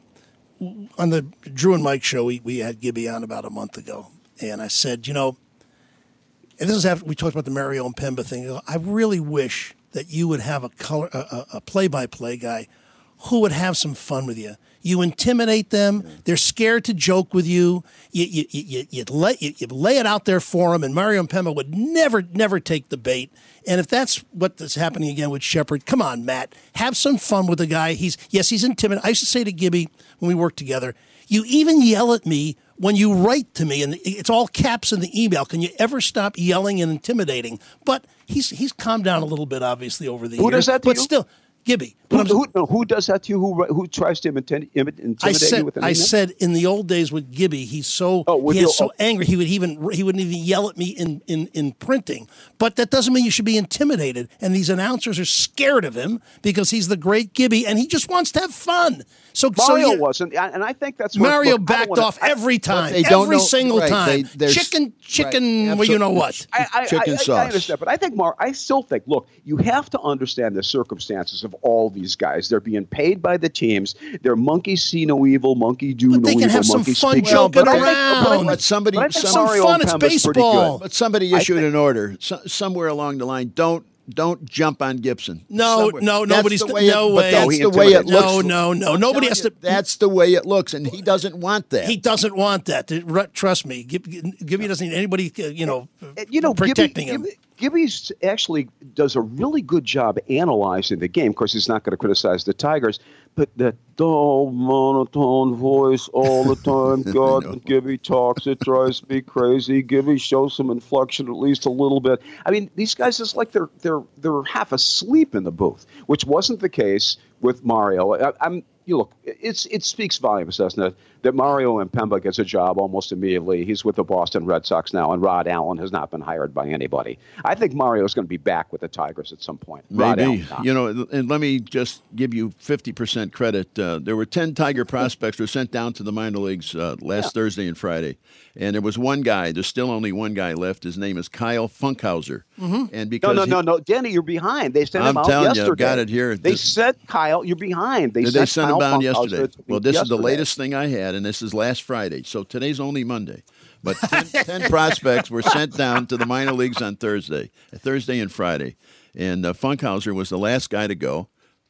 On the Drew and Mike show, we, we had Gibby on about a month ago. And I said, you know, and this is after we talked about the Mario and Pemba thing. I really wish that you would have a color, a, a play-by-play guy who would have some fun with you. You intimidate them. They're scared to joke with you. You you you you, lay, you, you lay it out there for them, and Mario and Pemba would never never take the bait. And if that's what is happening again with Shepard, come on, Matt, have some fun with the guy. He's yes, he's intimidating. I used to say to Gibby when we worked together, you even yell at me when you write to me, and it's all caps in the email, can you ever stop yelling and intimidating? But he's he's calmed down a little bit, obviously, over the Who years. does that to but you? still, Gibby. Who, But I'm- who, no, who does that to you? Who who tries to intimidate, intimidate I said, you with an I email? said in the old days with Gibby, he's so Oh, with he is you- so oh. angry. He would even he wouldn't even yell at me in, in in printing. But that doesn't mean you should be intimidated. And these announcers are scared of him because he's the great Gibby, and he just wants to have fun. So Mario so you, wasn't, and I think that's what, Mario look, I don't backed wanna- off I- every time, they don't every know- single right, time. they- there's- chicken, chicken. right, well, you know absolutely. what? I, I, Chicken I, sauce. I understand, but I think, Mar, I still think, look, you have to understand the circumstances of all these guys. They're being paid by the teams. They're monkey see no evil, monkey do But no they evil, can have some monkey fun speak. joking But I think- around. But somebody, but I think Have some- some Mario fun. It's Kemp's pretty baseball. good. but somebody I issued think- an order so, somewhere along the line. Don't don't jump on Gibson. No, Somewhere. no, That's nobody's the no way it, but way. That's No, he the way it intimidated. looks. No, no, no. I'm Nobody telling has you, to- That's the way it looks, and he doesn't want that. He doesn't want that. Trust me. Gibby, Gibby doesn't need anybody, uh, you know, you know, protecting Gibby, him. Gibby, Gibby's actually does a really good job analyzing the game. Of course, he's not going to criticize the Tigers, but that dull, monotone voice all the time. God, when Gibby talks, it drives me crazy. Gibby shows some inflection at least a little bit. I mean, these guys is like they're they're they're half asleep in the booth, which wasn't the case with Mario. I, I'm. You look, it's it speaks volumes, doesn't it, that Mario Impemba gets a job almost immediately. He's with the Boston Red Sox now, and Rod Allen has not been hired by anybody. I think Mario's going to be back with the Tigers at some point. Rod Maybe. Allen, not. You know, and let me just give you fifty percent credit. Uh, there were ten Tiger prospects who were sent down to the minor leagues uh, last Yeah. Thursday and Friday. And there was one guy, there's still only one guy left. His name is Kyle Funkhauser. Mm-hmm. And No, because no, he- no, no, Danny, you're behind. They sent I'm him out telling you, I've yesterday. got it here. They This- said, Kyle, you're behind. They Did sent they send Kyle him down Funkhauser yesterday? to me Well, this is the yesterday. latest thing I had, and this is last Friday. So today's only Monday. But ten, ten prospects were sent down to the minor leagues on Thursday, Thursday and Friday. And uh, Funkhauser was the last guy to go.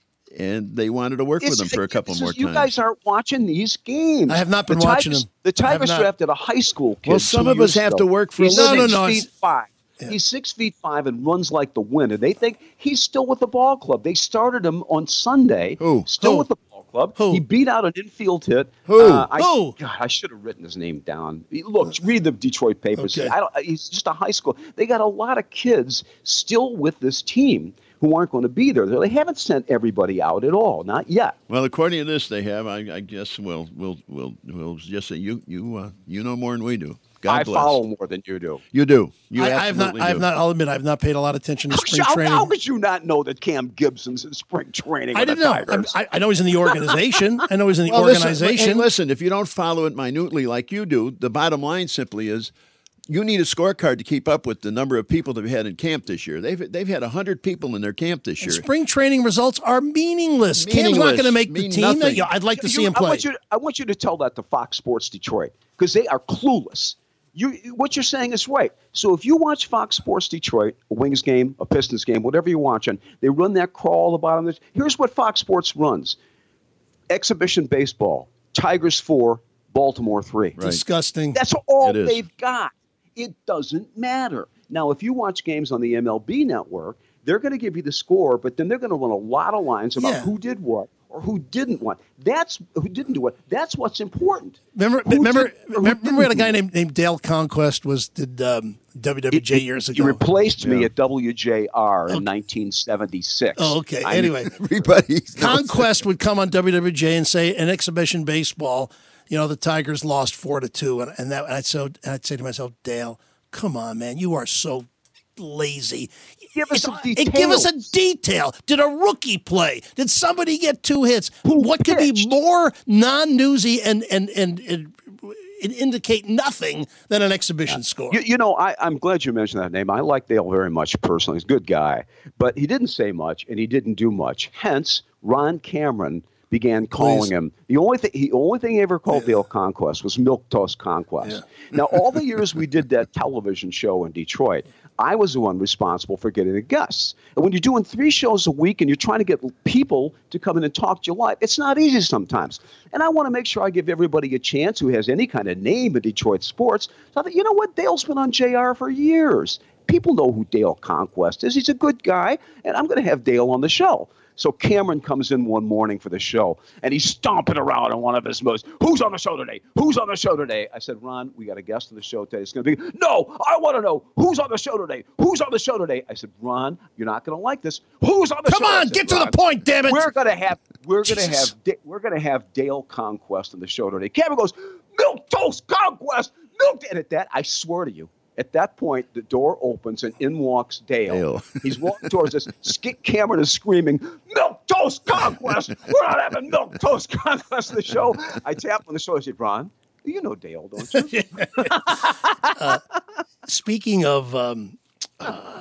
And they wanted to work with It's- him for a couple this more is- You times. guys aren't watching these games. I have not been the watching Tigers, them. The I have Tigers not. drafted a high school kid. Well, some two of us years have ago. to work for a He's living. six No, no, no, feet it's- five. He's six feet five and runs like the wind. And they think he's still with the ball club. They started him on Sunday. Who? Still Who? with the ball club. Who? He beat out an infield hit. Who? Uh, I, Who? God, I should have written his name down. Look, read the Detroit papers. Okay. I don't, he's just a high school. They got a lot of kids still with this team who aren't going to be there. They haven't sent everybody out at all, not yet. Well, according to this, they have. I, I guess we'll we'll we'll we'll just say you you uh, you know more than we do. God I bless. follow more than you do. You do. You I, I have not. absolutely I have do. not. I'll admit, I have not paid a lot of attention to spring How, training. how could you not know that Cam Gibson's in spring training? I with didn't the know. Tigers? I, I know he's in the organization. I know he's in the Well, listen, organization. hey, listen, if you don't follow it minutely like you do, the bottom line simply is you need a scorecard to keep up with the number of people they've had in camp this year. They've they've had one hundred people in their camp this year. Spring training results are meaningless. Cam's not Meaningless. going to make the Mean team. nothing. Yeah, I'd like to You- see him I play. want, you, I want you to tell that to Fox Sports Detroit because they are clueless. You, what you're saying is right. So if you watch Fox Sports Detroit, a Wings game, a Pistons game, whatever you're watching, they run that crawl at the bottom of this. Here's what Fox Sports runs. Exhibition baseball, Tigers four, Baltimore three. Disgusting. That's all It is. they've got. It doesn't matter. Now, if you watch games on the M L B network, they're going to give you the score, but then they're going to run a lot of lines about Yeah. who did what or who didn't what. That's who didn't do what. That's what's important. Remember, Who remember, did or who remember, we had a didn't guy do named, named Dale Conquest was did um, W W J years ago. You replaced me Yeah. at W J R in nineteen seventy-six. Oh, okay. I- Anyway, Everybody knows Conquest would come on W W J and say in exhibition baseball, you know, the Tigers lost four to two, and, and that and I'd so I'd say to myself, Dale, come on, man, you are so lazy. Give us It's- some it- Give us a details. detail. Did a rookie play? Did somebody get two hits? Who what could be pitched? more non-newsy and and and, and it indicate nothing than an exhibition score? You, you know, I, I'm glad you mentioned that name. I like Dale very much personally. He's a good guy. But he didn't say much, and he didn't do much. Hence, Ron Cameron began calling Please. him. The only thing he only thing he ever called Dale Conquest was Milk Toast Conquest. Now, all the years we did that television show in Detroit, I was the one responsible for getting the guests. And when you're doing three shows a week and you're trying to get people to come in and talk to you live, it's not easy sometimes. And I want to make sure I give everybody a chance who has any kind of name in Detroit sports. So I thought, you know what? Dale's been on J R for years. People know who Dale Conquest is. He's a good guy, and I'm going to have Dale on the show. So Cameron comes in one morning for the show, and he's stomping around on one of his moves. Who's on the show today? Who's on the show today? I said, Ron, we got a guest on the show today. It's going to be, no, I want to know who's on the show today. Who's on the show today? I said, Ron, you're not going to like this. Who's on the Come show? on, said, get to Ron, the point, damn it. We're going to have we're going to Jesus. have Da- we're going to have Dale Conquest on the show today. Cameron goes, Milk Toast Conquest, Milk. And at that, I swear to you, at that point, the door opens and in walks Dale. Dale. He's walking towards us. Skip Cameron is screaming, Milk Toast Conquest! We're not having Milk Toast Conquest on the show. I tap on the shoulder. I said, Ron, you know Dale, don't you? uh, speaking of um, uh,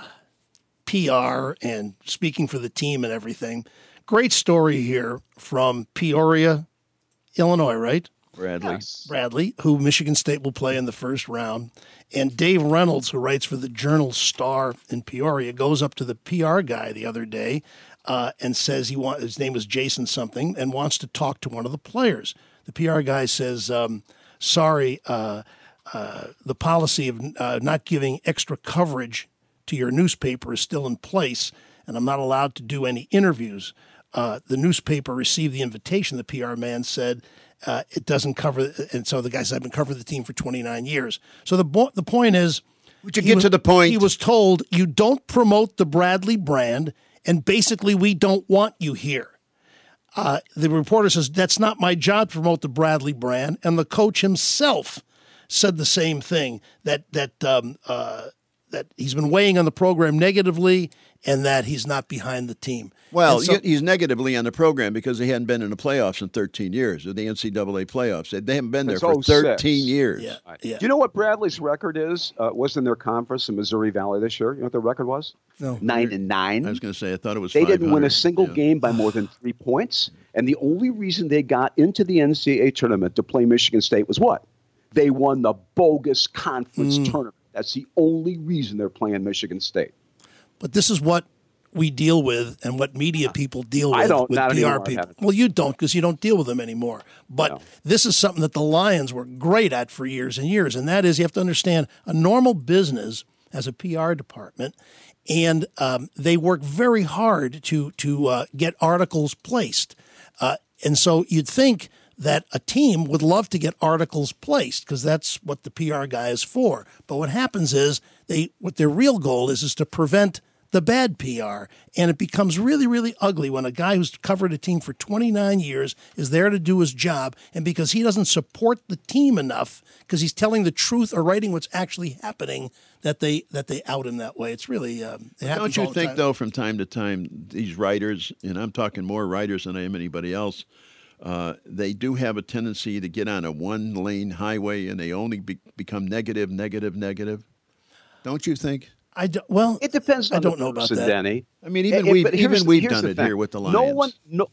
P R and speaking for the team and everything, great story here from Peoria, Illinois, right? Bradley. Yes. Bradley, who Michigan State will play in the first round. And Dave Reynolds, who writes for the Journal Star in Peoria, goes up to the P R guy the other day uh, and says he want, his name is Jason something and wants to talk to one of the players. The P R guy says, um, sorry, uh, uh, the policy of uh, not giving extra coverage to your newspaper is still in place, and I'm not allowed to do any interviews. Uh, the newspaper received the invitation, the P R man said. Uh, it doesn't cover, and so the guy said, I've been covering the team for twenty-nine years. So the bo- the point is, Would you get was, to the point? He was told, you don't promote the Bradley brand, and basically we don't want you here. Uh, the reporter says, that's not my job to promote the Bradley brand, and the coach himself said the same thing, that that um, uh, that he's been weighing on the program negatively, and that he's not behind the team. Well, so, he's negatively on the program because they hadn't been in the playoffs in thirteen years, or the N C double A playoffs. They, they haven't been there for thirteen years. Yeah, yeah. Do you know what Bradley's record is? Uh, was in their conference in Missouri Valley this year. You know what their record was? No. Nine and nine. I was going to say, I thought it was They didn't win a five hundred. single Yeah. game by more than three points. And the only reason they got into the N C double A tournament to play Michigan State was what? They won the bogus conference Mm. tournament. That's the only reason they're playing Michigan State. But this is what we deal with and what media people deal with I don't, with not P R anymore, people. Kevin. Well, you don't because you don't deal with them anymore. But No. this is something that the Lions were great at for years and years, and that is you have to understand a normal business has a P R department, and um, they work very hard to to uh, get articles placed. Uh, and so you'd think that a team would love to get articles placed because that's what the P R guy is for. But what happens is they what their real goal is is to prevent the bad P R. And it becomes really, really ugly when a guy who's covered a team for twenty-nine years is there to do his job, and because he doesn't support the team enough, because he's telling the truth or writing what's actually happening, that they that they out him that way. It's really um, it happens Don't you all the think, time. though, from time to time, these writers, and I'm talking more writers than I am anybody else, uh, they do have a tendency to get on a one-lane highway and they only be- become negative, negative, negative? Don't you think? I do, well, It depends on I don't the know about person, that. Denny. I mean, even Eh, eh, we've, but here's- even we've here's done the it thing. here with the No Lions. one, no,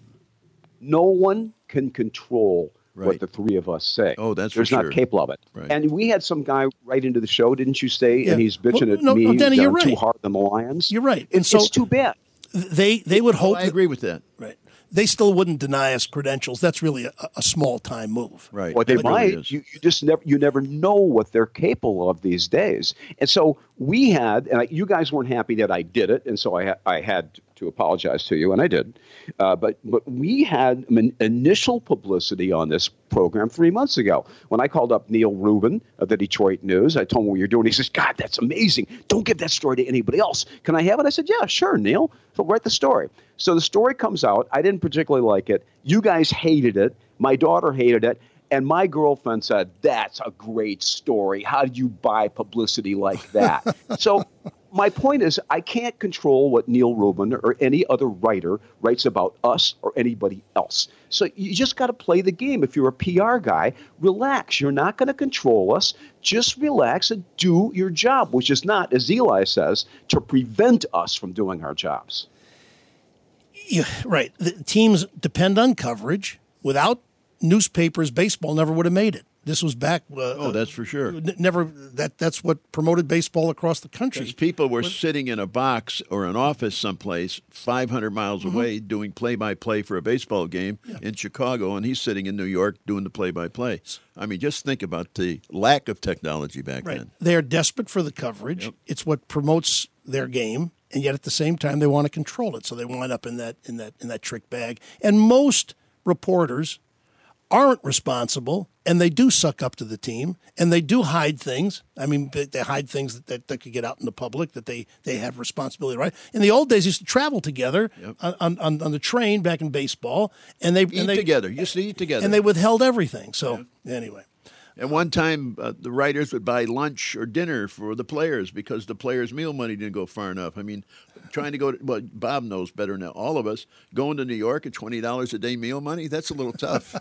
no one can control Right. what the three of us say. Oh, that's for There's sure. not capable of it. Right. And we had some guy write into the show, didn't you say? Yeah. And he's bitching Well, at no, me no, Denny, that you're I'm too right. hard on the Lions. You're right. It- And so it's too bad. they they would Oh, hope I that- agree with that. right. They still wouldn't deny us credentials. That's really a, a small time move. Right. What they It really might, is. you, you just never, you never know what they're capable of these days. And so we had, and I, you guys weren't happy that I did it, and so I, ha- I had to apologize to you, and I did. Uh, but but we had an initial publicity on this program three months ago when I called up Neil Rubin of the Detroit News. I told him what you're doing. He says, "God, that's amazing. Don't give that story to anybody else. Can I have it?" I said, "Yeah, sure, Neil. So write the story." So the story comes out. I didn't particularly like it. You guys hated it. My daughter hated it. And my girlfriend said, "That's a great story. How do you buy publicity like that?" So my point is, I can't control what Neil Rubin or any other writer writes about us or anybody else. So you just got to play the game. If you're a P R guy, relax. You're not going to control us. Just relax and do your job, which is not, as Eli says, to prevent us from doing our jobs. Yeah, right. The teams depend on coverage. Without newspapers, baseball never would have made it. This was back. Uh, Oh, that's for sure. n- never. That that's what promoted baseball across the country. Because people were sitting in a box or an office someplace five hundred miles Mm-hmm. away doing play-by-play for a baseball game in Chicago, and he's sitting in New York doing the play-by-play. I mean, just think about the lack of technology back Right. then. They are desperate for the coverage. It's what promotes their game. and yet at the same time they want to control it. So they wind up in that in that in that trick bag. And most reporters aren't responsible, and they do suck up to the team, and they do hide things. I mean, they, they hide things that, that, that could get out in the public that they, they have responsibility, right? In the old days, they used to travel together yep. on, on on the train back in baseball, and they eat and they, together. You used to eat together, and they withheld everything. So yeah. anyway. At one time, uh, the writers would buy lunch or dinner for the players because the players' meal money didn't go far enough. I mean, trying to go to, well, Bob knows better than all of us, going to New York at twenty dollars a day meal money, that's a little tough.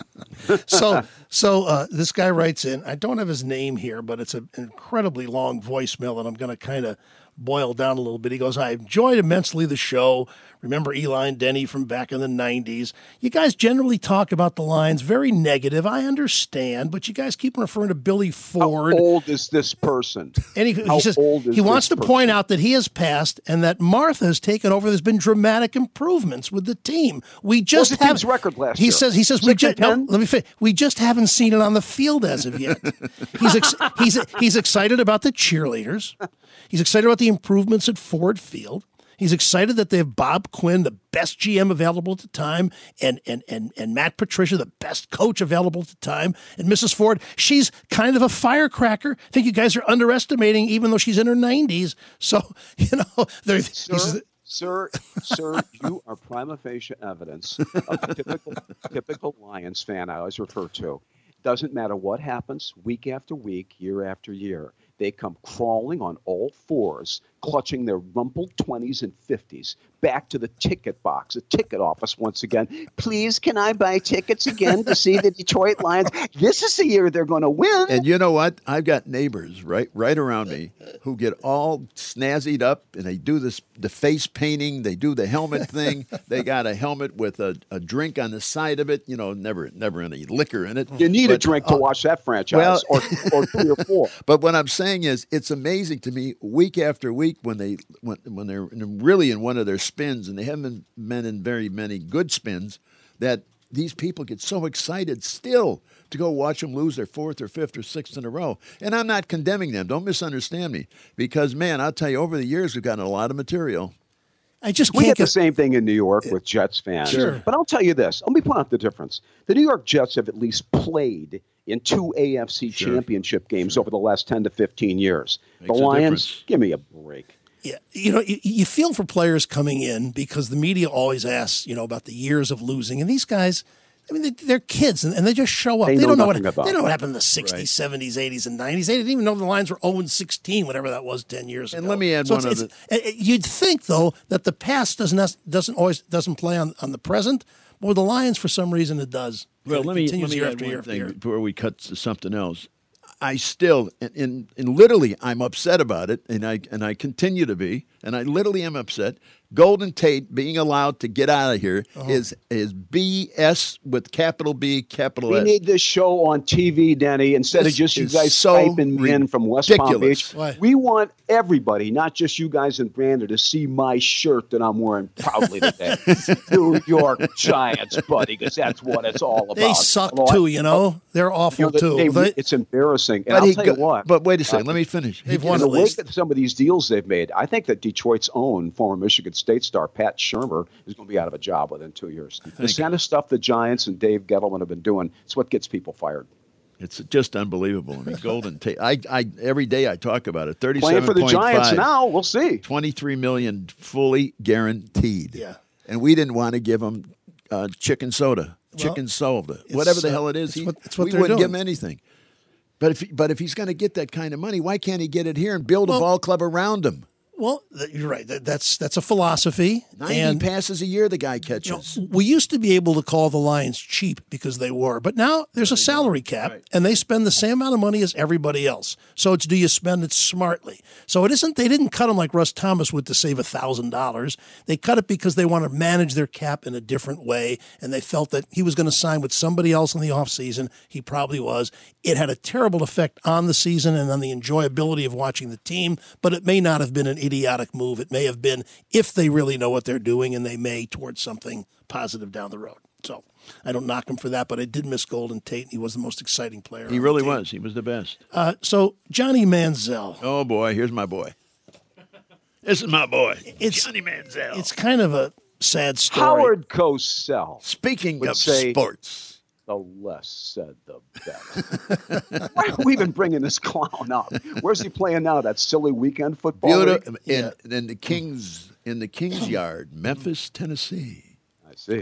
so so uh, this guy writes in, I don't have his name here, but it's an incredibly long voicemail that I'm going to kind of boil down a little bit. He goes, I enjoyed immensely the show. Remember Eli and Denny from back in the nineties. You guys generally talk about the Lions very negative. I understand, but you guys keep referring to Billy Ford. How old is this person? And he, he says he wants to person? point out that he has passed and that Martha has taken over. There's been dramatic improvements with the team. We just What's the have team's record last he year? says he says we just no, let me finish. We just haven't seen it on the field as of yet. he's ex, he's he's excited about the cheerleaders. He's excited about the improvements at Ford Field. He's excited that they have Bob Quinn, the best G M available at the time, and and and and Matt Patricia, the best coach available at the time. And Missus Ford, she's kind of a firecracker. I think you guys are underestimating, even though she's in her nineties. So, you know, there's sir, sir, sir, you are prima facie evidence of the typical typical Lions fan I always refer to. Doesn't matter what happens week after week, year after year. They come crawling on all fours, clutching their rumpled twenties and fifties, back to the ticket box, the ticket office once again. Please, can I buy tickets again to see the Detroit Lions? This is the year they're going to win. And you know what? I've got neighbors right right around me who get all snazzied up, and they do this the face painting. They do the helmet thing. They got a helmet with a, a drink on the side of it. You know, never never any liquor in it. You need but, a drink to uh, watch that franchise, well, or, or three or four. But what I'm saying is, it's amazing to me week after week when they when, when they're really in one of their spins, and they haven't been in very many good spins, that these people get so excited still to go watch them lose their fourth or fifth or sixth in a row. And I'm not condemning them. Don't misunderstand me, because man, I'll tell you, over the years we've gotten a lot of material. I just we can't get get the same thing in New York with Jets fans. Sure. But I'll tell you this. Let me point out the difference. The New York Jets have at least played in two A F C Sure. championship games Sure. over the last ten to fifteen years. Makes the a Lions, difference. give me a break. Yeah, you know, you, you feel for players coming in because the media always asks, you know, about the years of losing. And these guys, I mean, they, they're kids, and, and they just show up. They They, know don't know what nothing about they don't know it. what happened in the sixties, Right. seventies, eighties, and nineties. They didn't even know the Lions were oh and sixteen, whatever that was, ten years And ago. let me add So one it's- other- it's- uh, You'd think though that the past doesn't doesn't always doesn't play on, on the present, but with the Lions, for some reason, it does. Well, It let me, continues let me year add after one year after thing year. before we cut to something else. I still, and, and, and literally, I'm upset about it, and I and I continue to be, and I literally am upset. Golden Tate being allowed to get out of here Uh-huh. is is B S with capital B, capital We S. need this show on T V, Denny, instead This of just you is guys so Skyping me in from West Palm ridiculous. Beach. Why? We want everybody, not just you guys in Brandon, to see my shirt that I'm wearing proudly today. New York Giants, buddy, because that's what it's all about. They suck Although I- too, you know. They're you awful know, too. they- They- it's embarrassing. And But I'll he tell go- you what. But wait a second, uh, let me finish. They've He- won in at the wake least. of some of these deals they've made, I think that Detroit's own former Michigan State star, Pat Shermer, is going to be out of a job within two years. The think? kind of stuff the Giants and Dave Gettleman have been doing, it's what gets people fired. It's just unbelievable. I mean, Golden Tate. I, I every day I talk about it. Playing Thirty-seven for the point Giants five. now, we'll see. twenty-three million fully guaranteed. Yeah. And we didn't want to give him uh, chicken soda, chicken soda, whatever the uh, hell it is. it's He, what- it's what we they're wouldn't give him doing. anything. But if he, but if he's going to get that kind of money, why can't he get it here and build Well- a ball club around him? well, th- you're right. That, that's that's a philosophy. ninety and passes a year the guy You know, catches. we used to be able to call the Lions cheap because they were, but now there's a salary cap, Right. and they spend the same amount of money as everybody else. So it's do you spend it smartly? So it isn't. They didn't cut them like Russ Thomas would to save a thousand dollars. They cut it because they want to manage their cap in a different way, and they felt that he was going to sign with somebody else in the offseason. He probably was. It had a terrible effect on the season and on the enjoyability of watching the team, but it may not have been an idiotic move. It may have been if they really know what they're doing, and they may towards something positive down the road. So I don't knock him for that, but I did miss Golden Tate. He was the most exciting player. He on really the team. was. He was the best. Uh, so Johnny Manziel. Oh boy, here's my boy. This is my boy, It's Johnny Manziel. It's kind of a sad story. Howard Cosell. Speaking would of say, sports, the less said, the better. Why are we even bringing this clown up? Where's he playing now? That silly weekend football Beautiful, league? in, in the Kings in the Kings Yard, Memphis, Tennessee. I see.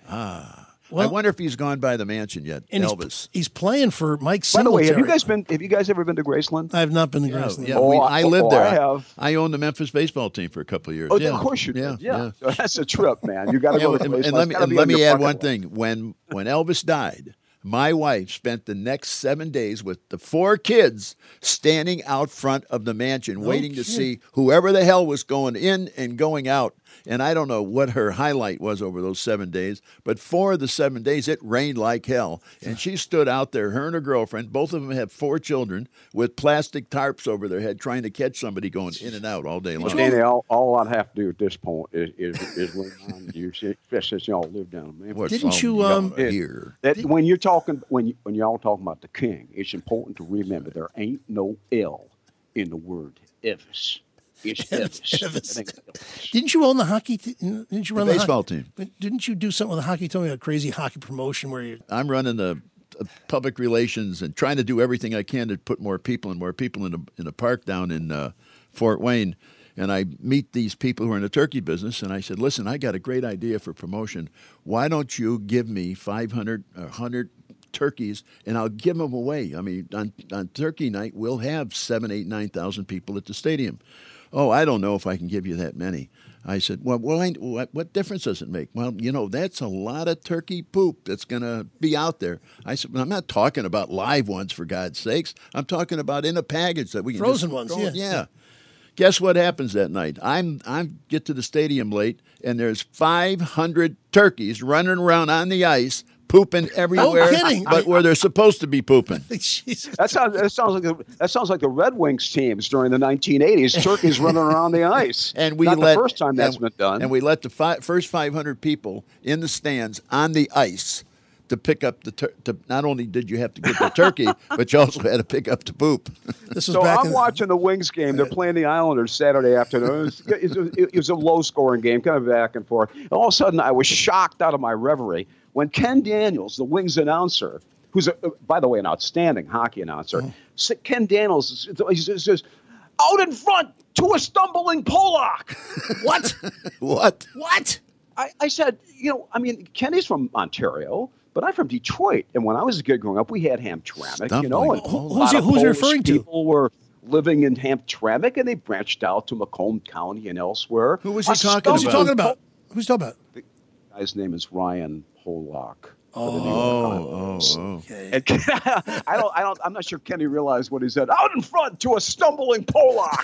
Ah. Well, I wonder if he's gone by the mansion yet, and Elvis. He's, he's playing for Mike By Singletary. the way, have you guys been? Have you guys ever been to Graceland? I've not been to Yeah, Graceland. yeah, Oh, we, I- I lived oh, there. I have. I owned the Memphis baseball team for a couple of years. Oh, yeah. of course you yeah, did. Yeah, yeah. So that's a trip, man. You got to Yeah, go to and, Graceland. and let It's me, gotta and be let on me your add bucket one list. thing. When when Elvis died, my wife spent the next seven days with the four kids standing out front of the mansion, waiting to kidding. see whoever the hell was going in and going out. And I don't know what her highlight was over those seven days, but four of the seven days it rained like hell. And she stood out there, her and her girlfriend, both of them have four children, with plastic tarps over their head trying to catch somebody going in and out all day long. Danny, all, all I'd have to do at this point is is, is remind you, especially since y'all live down in Memphis, What's Didn't wrong you, with um, y'all here? that when you're talking when you, when y'all talking about the king, it's important to remember there ain't no L in the word Elvis. It's Elvis. Elvis. It ain't Elvis. Didn't you own the hockey? Te- didn't you run The the, baseball hockey- team. But didn't you do something with the hockey? Tell me a crazy hockey promotion where you. I'm running the uh, public relations and trying to do everything I can to put more people and more people in a in a park down in uh, Fort Wayne. And I meet these people who are in the turkey business, and I said, "Listen, I got a great idea for promotion. Why don't you give me five hundred or one hundred turkeys, and I'll give them away? I mean, on on Turkey Night, we'll have seven, eight, nine thousand people at the stadium." "Oh, I don't know if I can give you that many." I said, well, well I, what, what difference does it make? "Well, you know, that's a lot of turkey poop that's going to be out there." I said, well, I'm not talking about live ones, for God's sakes. I'm talking about in a package that we can Frozen just ones, throw- yeah. Yeah. Guess what happens that night? I'm I get to the stadium late, and there's five hundred turkeys running around on the ice, pooping everywhere, kidding. but where they're supposed to be pooping. Jesus. That sounds that sounds like the, that sounds like the Red Wings teams during the nineteen eighties. Turkeys running around the ice. And we Not let, the first time that's and, been done. And we let the fi- first five hundred people in the stands on the ice to pick up the tur- to not only did you have to get the turkey, but you also had to pick up the poop. This was So back I'm in, watching the Wings game. They're playing the Islanders Saturday afternoon. It was, it was, it was a low-scoring game, kind of back and forth. And all of a sudden, I was shocked out of my reverie when Ken Daniels, the Wings announcer, who's, a, by the way, an outstanding hockey announcer, s- Ken Daniels he says, "Out in front to a stumbling Pollock." What? What? what? I, I said, you know, I mean, Kenny's from Ontario, but I'm from Detroit. And when I was a kid growing up, we had Hamtramck, you know. And Stumbling a Who's lot he- of who's he Polish referring to? People were living in Hamtramck, and they branched out to Macomb County and elsewhere. Who was he A talking Who's he about? talking about? Who's he talking about? The guy's name is Ryan Pollock. for the New York Oh, Islanders. oh, oh. Okay. And I don't, I don't, I'm not sure Kenny realized what he said. Out in front to a stumbling Pollock.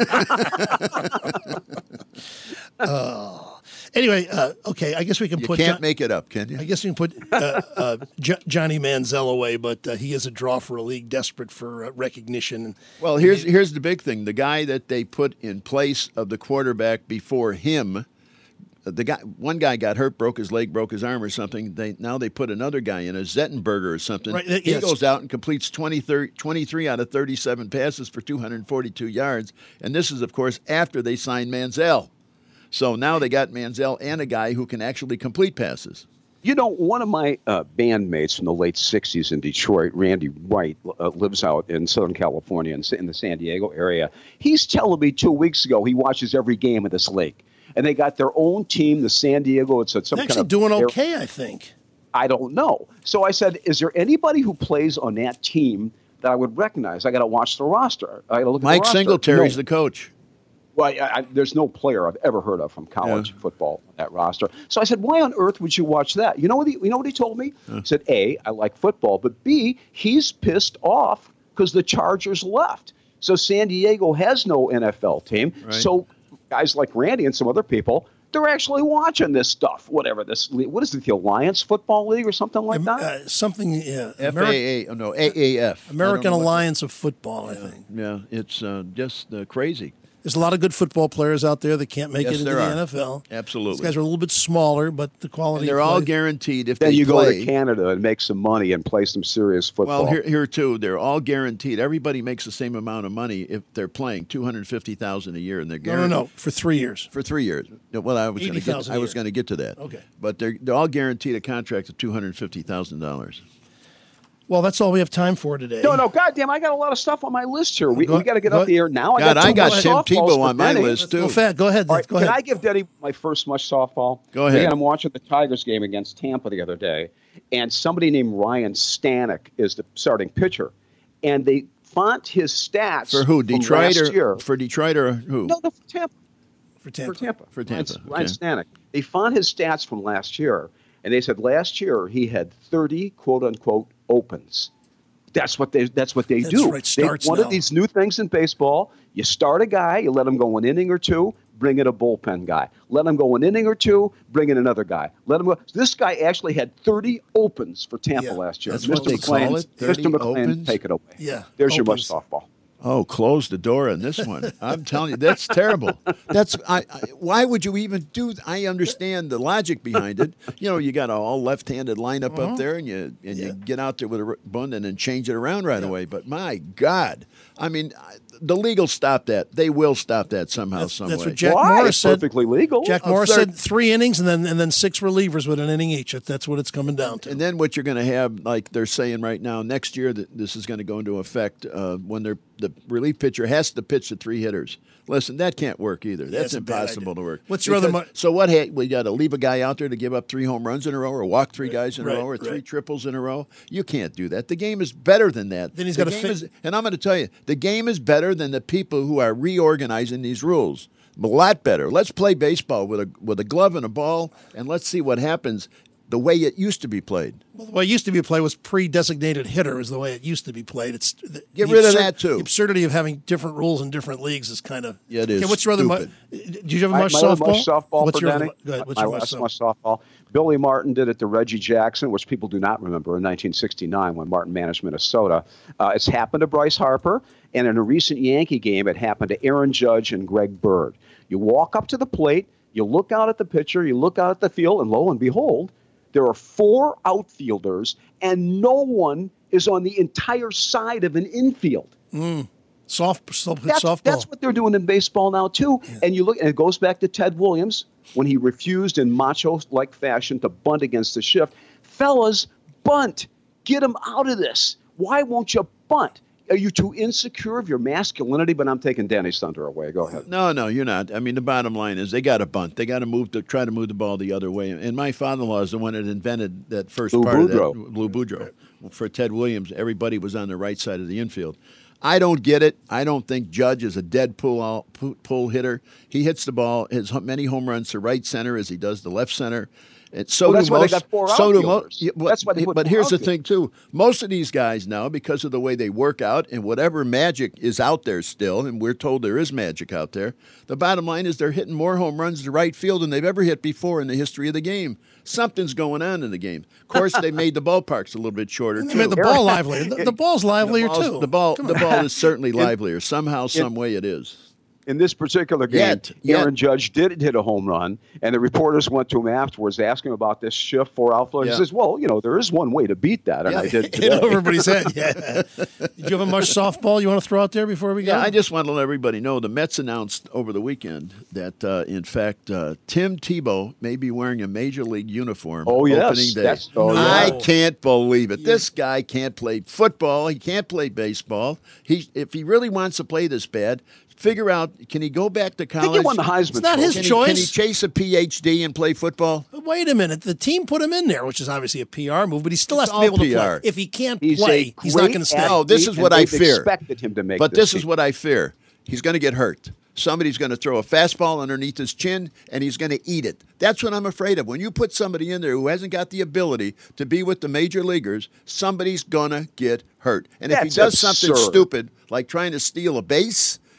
Oh. Anyway, uh, okay. I guess we can You put. can't John- make it up, can you? I guess we can put uh, uh, J- Johnny Manziel away, but uh, he is a draw for a league desperate for uh, recognition. Well, here's here's the big thing. The guy that they put in place of the quarterback before him, the guy one guy got hurt, broke his leg, broke his arm or something. They now they put another guy in, a Zettenberger or something. Right, uh, he yes. goes out and completes twenty, thirty, twenty-three out of thirty-seven passes for two hundred forty-two yards. And this is, of course, after they signed Manziel. So now they got Manziel and a guy who can actually complete passes. You know, one of my uh, bandmates from the late sixties in Detroit, Randy Wright, uh, lives out in Southern California in, in the San Diego area. He's telling me two weeks ago he watches every game of this league. And they got their own team, the San Diego. It's at some They're kind actually of doing air- okay, I think. I don't know. So I said, is there anybody who plays on that team that I would recognize? I got to watch the roster. I got to look at Mike the roster. Singletary's No. the coach. Well, I, I, there's no player I've ever heard of from college Yeah. football on that roster. So I said, why on earth would you watch that? You know what he, you know what he told me? He said, A, I like football, but B, he's pissed off because the Chargers left. So San Diego has no N F L team. Right. So guys like Randy and some other people, they're actually watching this stuff, whatever this, what is it, the Alliance Football League or something like that? Uh, something, yeah. F Ameri- A A, oh, no, A A F. American I don't know what- Alliance of Football, I think. Yeah, it's uh, just uh, crazy. There's a lot of good football players out there that can't make Yes, it into there the are. N F L. Absolutely. These guys are a little bit smaller, but the quality. And they're of all play- guaranteed if Then they you play. go to Canada and make some money and play some serious football. Well, here, here too, they're all guaranteed. Everybody makes the same amount of money if they're playing two hundred fifty thousand dollars a year, and they're No, guaranteed. no, no, for three years. For three years. No, Well, I was going to eighty thousand get. a I was year. going to get to that. Okay. But they're they're all guaranteed a contract of two hundred fifty thousand dollars. Well, that's all we have time for today. no, no, goddamn! I got a lot of stuff on my list here. We, Go- we got to get go- up the air now. God, I I got, got two Tim more softballs Tebow for on my Denny. list too. Go fast. Go ahead. All right, Go can ahead. I give Denny my first much softball? Go ahead. Again, I'm watching the Tigers game against Tampa the other day, and somebody named Ryan Stanek is the starting pitcher, and they font his stats For who? from Detroit last or year. for Detroit or who? No, no, for Tampa. for Tampa. For Tampa. For Tampa, Ryan, Ryan okay. Stanek. They found his stats from last year, and they said last year he had thirty quote unquote opens. That's what they. That's what they That's do. right, They- starts one now. of these new things in baseball. You start a guy, you let him go an inning or two, bring in a bullpen guy. Let him go an inning or two, bring in another guy. Let him go. This guy actually had thirty opens for Tampa Yeah, last year. that's what Mister they call McLean- it, thirty Mister McLean, opens? take it away. Yeah, There's your opens. much softball. Oh, close the door on this one. I'm telling you, that's terrible. That's I, I. Why would you even do? I understand the logic behind it. You know, you got an all left-handed lineup up there, and you and Yeah. you get out there with a bunt and then change it around right away. But my God, I mean, I- the league will stop that. They will stop that somehow, That's, some that's way. what Jack Why? Morris It's said. perfectly legal. Jack A Morris third- said three innings and then and then six relievers with an inning each. That- That's what it's coming down to. And then what you're going to have, like they're saying right now, next year that this is going to go into effect uh, when they're, the relief pitcher has to pitch to three hitters. Listen, that can't work either. That's it's a bad impossible idea. to work. What's your other Because- mo- So what? ha- We got to leave a guy out there to give up three home runs in a row, or walk three guys in right, a row, or three right. triples in a row. You can't do that. The game is better than that. Then he's The gotta game fit- is- And I'm going to tell you, the game is better than the people who are reorganizing these rules. A lot better. Let's play baseball with a with a glove and a ball, and let's see what happens the way it used to be played. Well, the way it used to be played was pre-designated hitter is the way it used to be played. It's the, Get the rid of absurd- that, too. The absurdity of having different rules in different leagues is kind of Yeah, it is Okay, what's your other? Mu- stupid. did you have a My, mush my softball? other much softball what's for your other Denny. mu- go ahead, what's my your mush last softball? much softball. Billy Martin did it to Reggie Jackson, which people do not remember in nineteen sixty-nine when Martin managed Minnesota. Uh, it's happened to Bryce Harper, and in a recent Yankee game, it happened to Aaron Judge and Greg Bird. You walk up to the plate, you look out at the pitcher, you look out at the field, and lo and behold, there are four outfielders, and no one is on the entire side of an infield. Soft, soft That's, softball. that's what they're doing in baseball now too. And you look, and it goes back to Ted Williams when he refused in macho-like fashion to bunt against the shift. Fellas, bunt. Get him out of this. Why won't you bunt? Are you too insecure of your masculinity? But I'm taking Danny's thunder away. Go ahead. No, no, you're not. I mean, the bottom line is they got to bunt. They got to move to try to move the ball the other way. And my father-in-law is the one that invented that first Lou part Boudreau. of that. Lou Boudreau. For Ted Williams, everybody was on the right side of the infield. I don't get it. I don't think Judge is a dead pull out, pull, pull hitter. He hits the ball as many home runs to right center as he does the left center. And so Well, that's do why they most, got four so do outfielders. most. Yeah, but, That's why they put but four here's the outfielders. thing too. Most of these guys now, because of the way they work out and whatever magic is out there still, and we're told there is magic out there. The bottom line is they're hitting more home runs to right field than they've ever hit before in the history of the game. Something's going on in the game. Of course, they made the ballparks a little bit shorter They too. made the ball livelier. The, the ball's livelier the ball's- too. The ball, Come the on. ball is certainly livelier. Somehow, some way, it is. In this particular game, Yet, yet. Aaron Judge did hit a home run, and the reporters went to him afterwards asking him about this shift for outfield. Yeah. He says, well, you know, there is one way to beat that, and Yeah. I did In today. everybody's head. Yeah. Did you have a mush softball you want to throw out there before we go? Yeah, I just want to let everybody know the Mets announced over the weekend that, uh, in fact, uh, Tim Tebow may be wearing a major league uniform. Oh, yes. opening day. That's- oh, No. I yeah. can't believe it. This guy can't play football. He can't play baseball. He, if he really wants to play this bad, figure out, can he go back to I college? think he won the Heisman. It's not Trophy. his can, he, choice. can he chase a P H D and play football? But wait a minute. The team put him in there, which is obviously a P R move, but he still It's has to be all able to P R. play. If he can't He's play, a he's not great going to stay. athlete, Oh, this is what and I they've fear. expected him to make But this is team. what I fear. He's going to get hurt. Somebody's going to throw a fastball underneath his chin, and he's going to eat it. That's what I'm afraid of. When you put somebody in there who hasn't got the ability to be with the major leaguers, somebody's going to get hurt. And if he That's does something absurd. stupid, like trying to steal a base,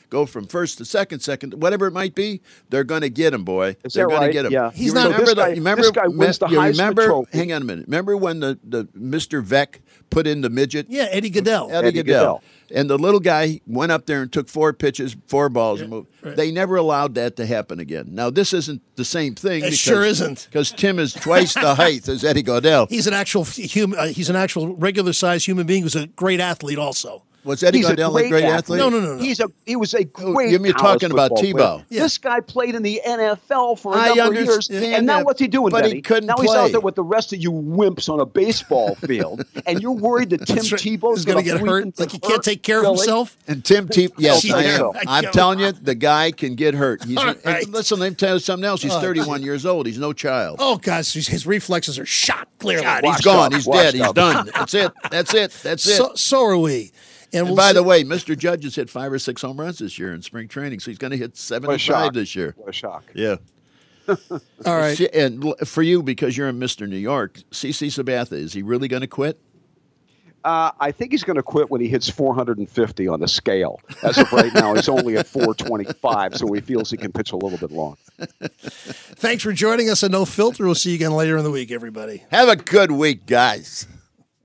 go from first to second, second, whatever it might be, they're going to get him, boy. Is they're that going right? to get him. Yeah. He's you not- remember this the, guy- you remember, this guy wins the you Heisman remember, Trophy. hang on a minute. Remember when the, the Mister Veck put in the midget? Yeah, Eddie Goodell. Eddie, Eddie Goodell. Goodell. And the little guy went up there and took four pitches, four balls, and moved. right. They never allowed that to happen again. Now, this isn't the same thing. It because, sure isn't. Because Tim is twice the height as Eddie Goodell. He's an actual human. Uh, he's an actual regular-sized human being who's a great athlete, also. Was Eddie He's Goodell a great athlete? No, no, no, no. He's a he was a great. you mean college talking about football Tebow. player. This guy played in the N F L for a I number of years, understand and now that, what's he doing, but he Benny? couldn't now he's play. out there with the rest of you wimps on a baseball field, and you're worried that Tim That's right. Tebow's He's going to get bleep hurt. into Like he can't hurt? take care of Really? himself. And Tim Tebow, yes, Yeah, I am. so. I'm telling you, the guy can get hurt. He's All and right. listen. Let me tell you something else. He's Oh, thirty-one years old. He's no child. Oh, gosh, his his reflexes are shot clearly. God, washed he's gone. up, He's washed dead. He's up. done. That's it. That's it. That's it. So, so are we. And, And we'll by see- the way, Mister Judge has hit five or six home runs this year in spring training, so he's going to hit What a seventy-five shock! this year. What a shock! Yeah. all right. See, and l- for you, because you're in Mister New York, C C Sabatha, is he really going to quit? Uh, I think he's going to quit when he hits four hundred fifty on the scale. As of right now, he's only at four twenty-five, so he feels he can pitch a little bit long. Thanks for joining us on No Filter. We'll see you again later in the week, everybody. Have a good week, guys.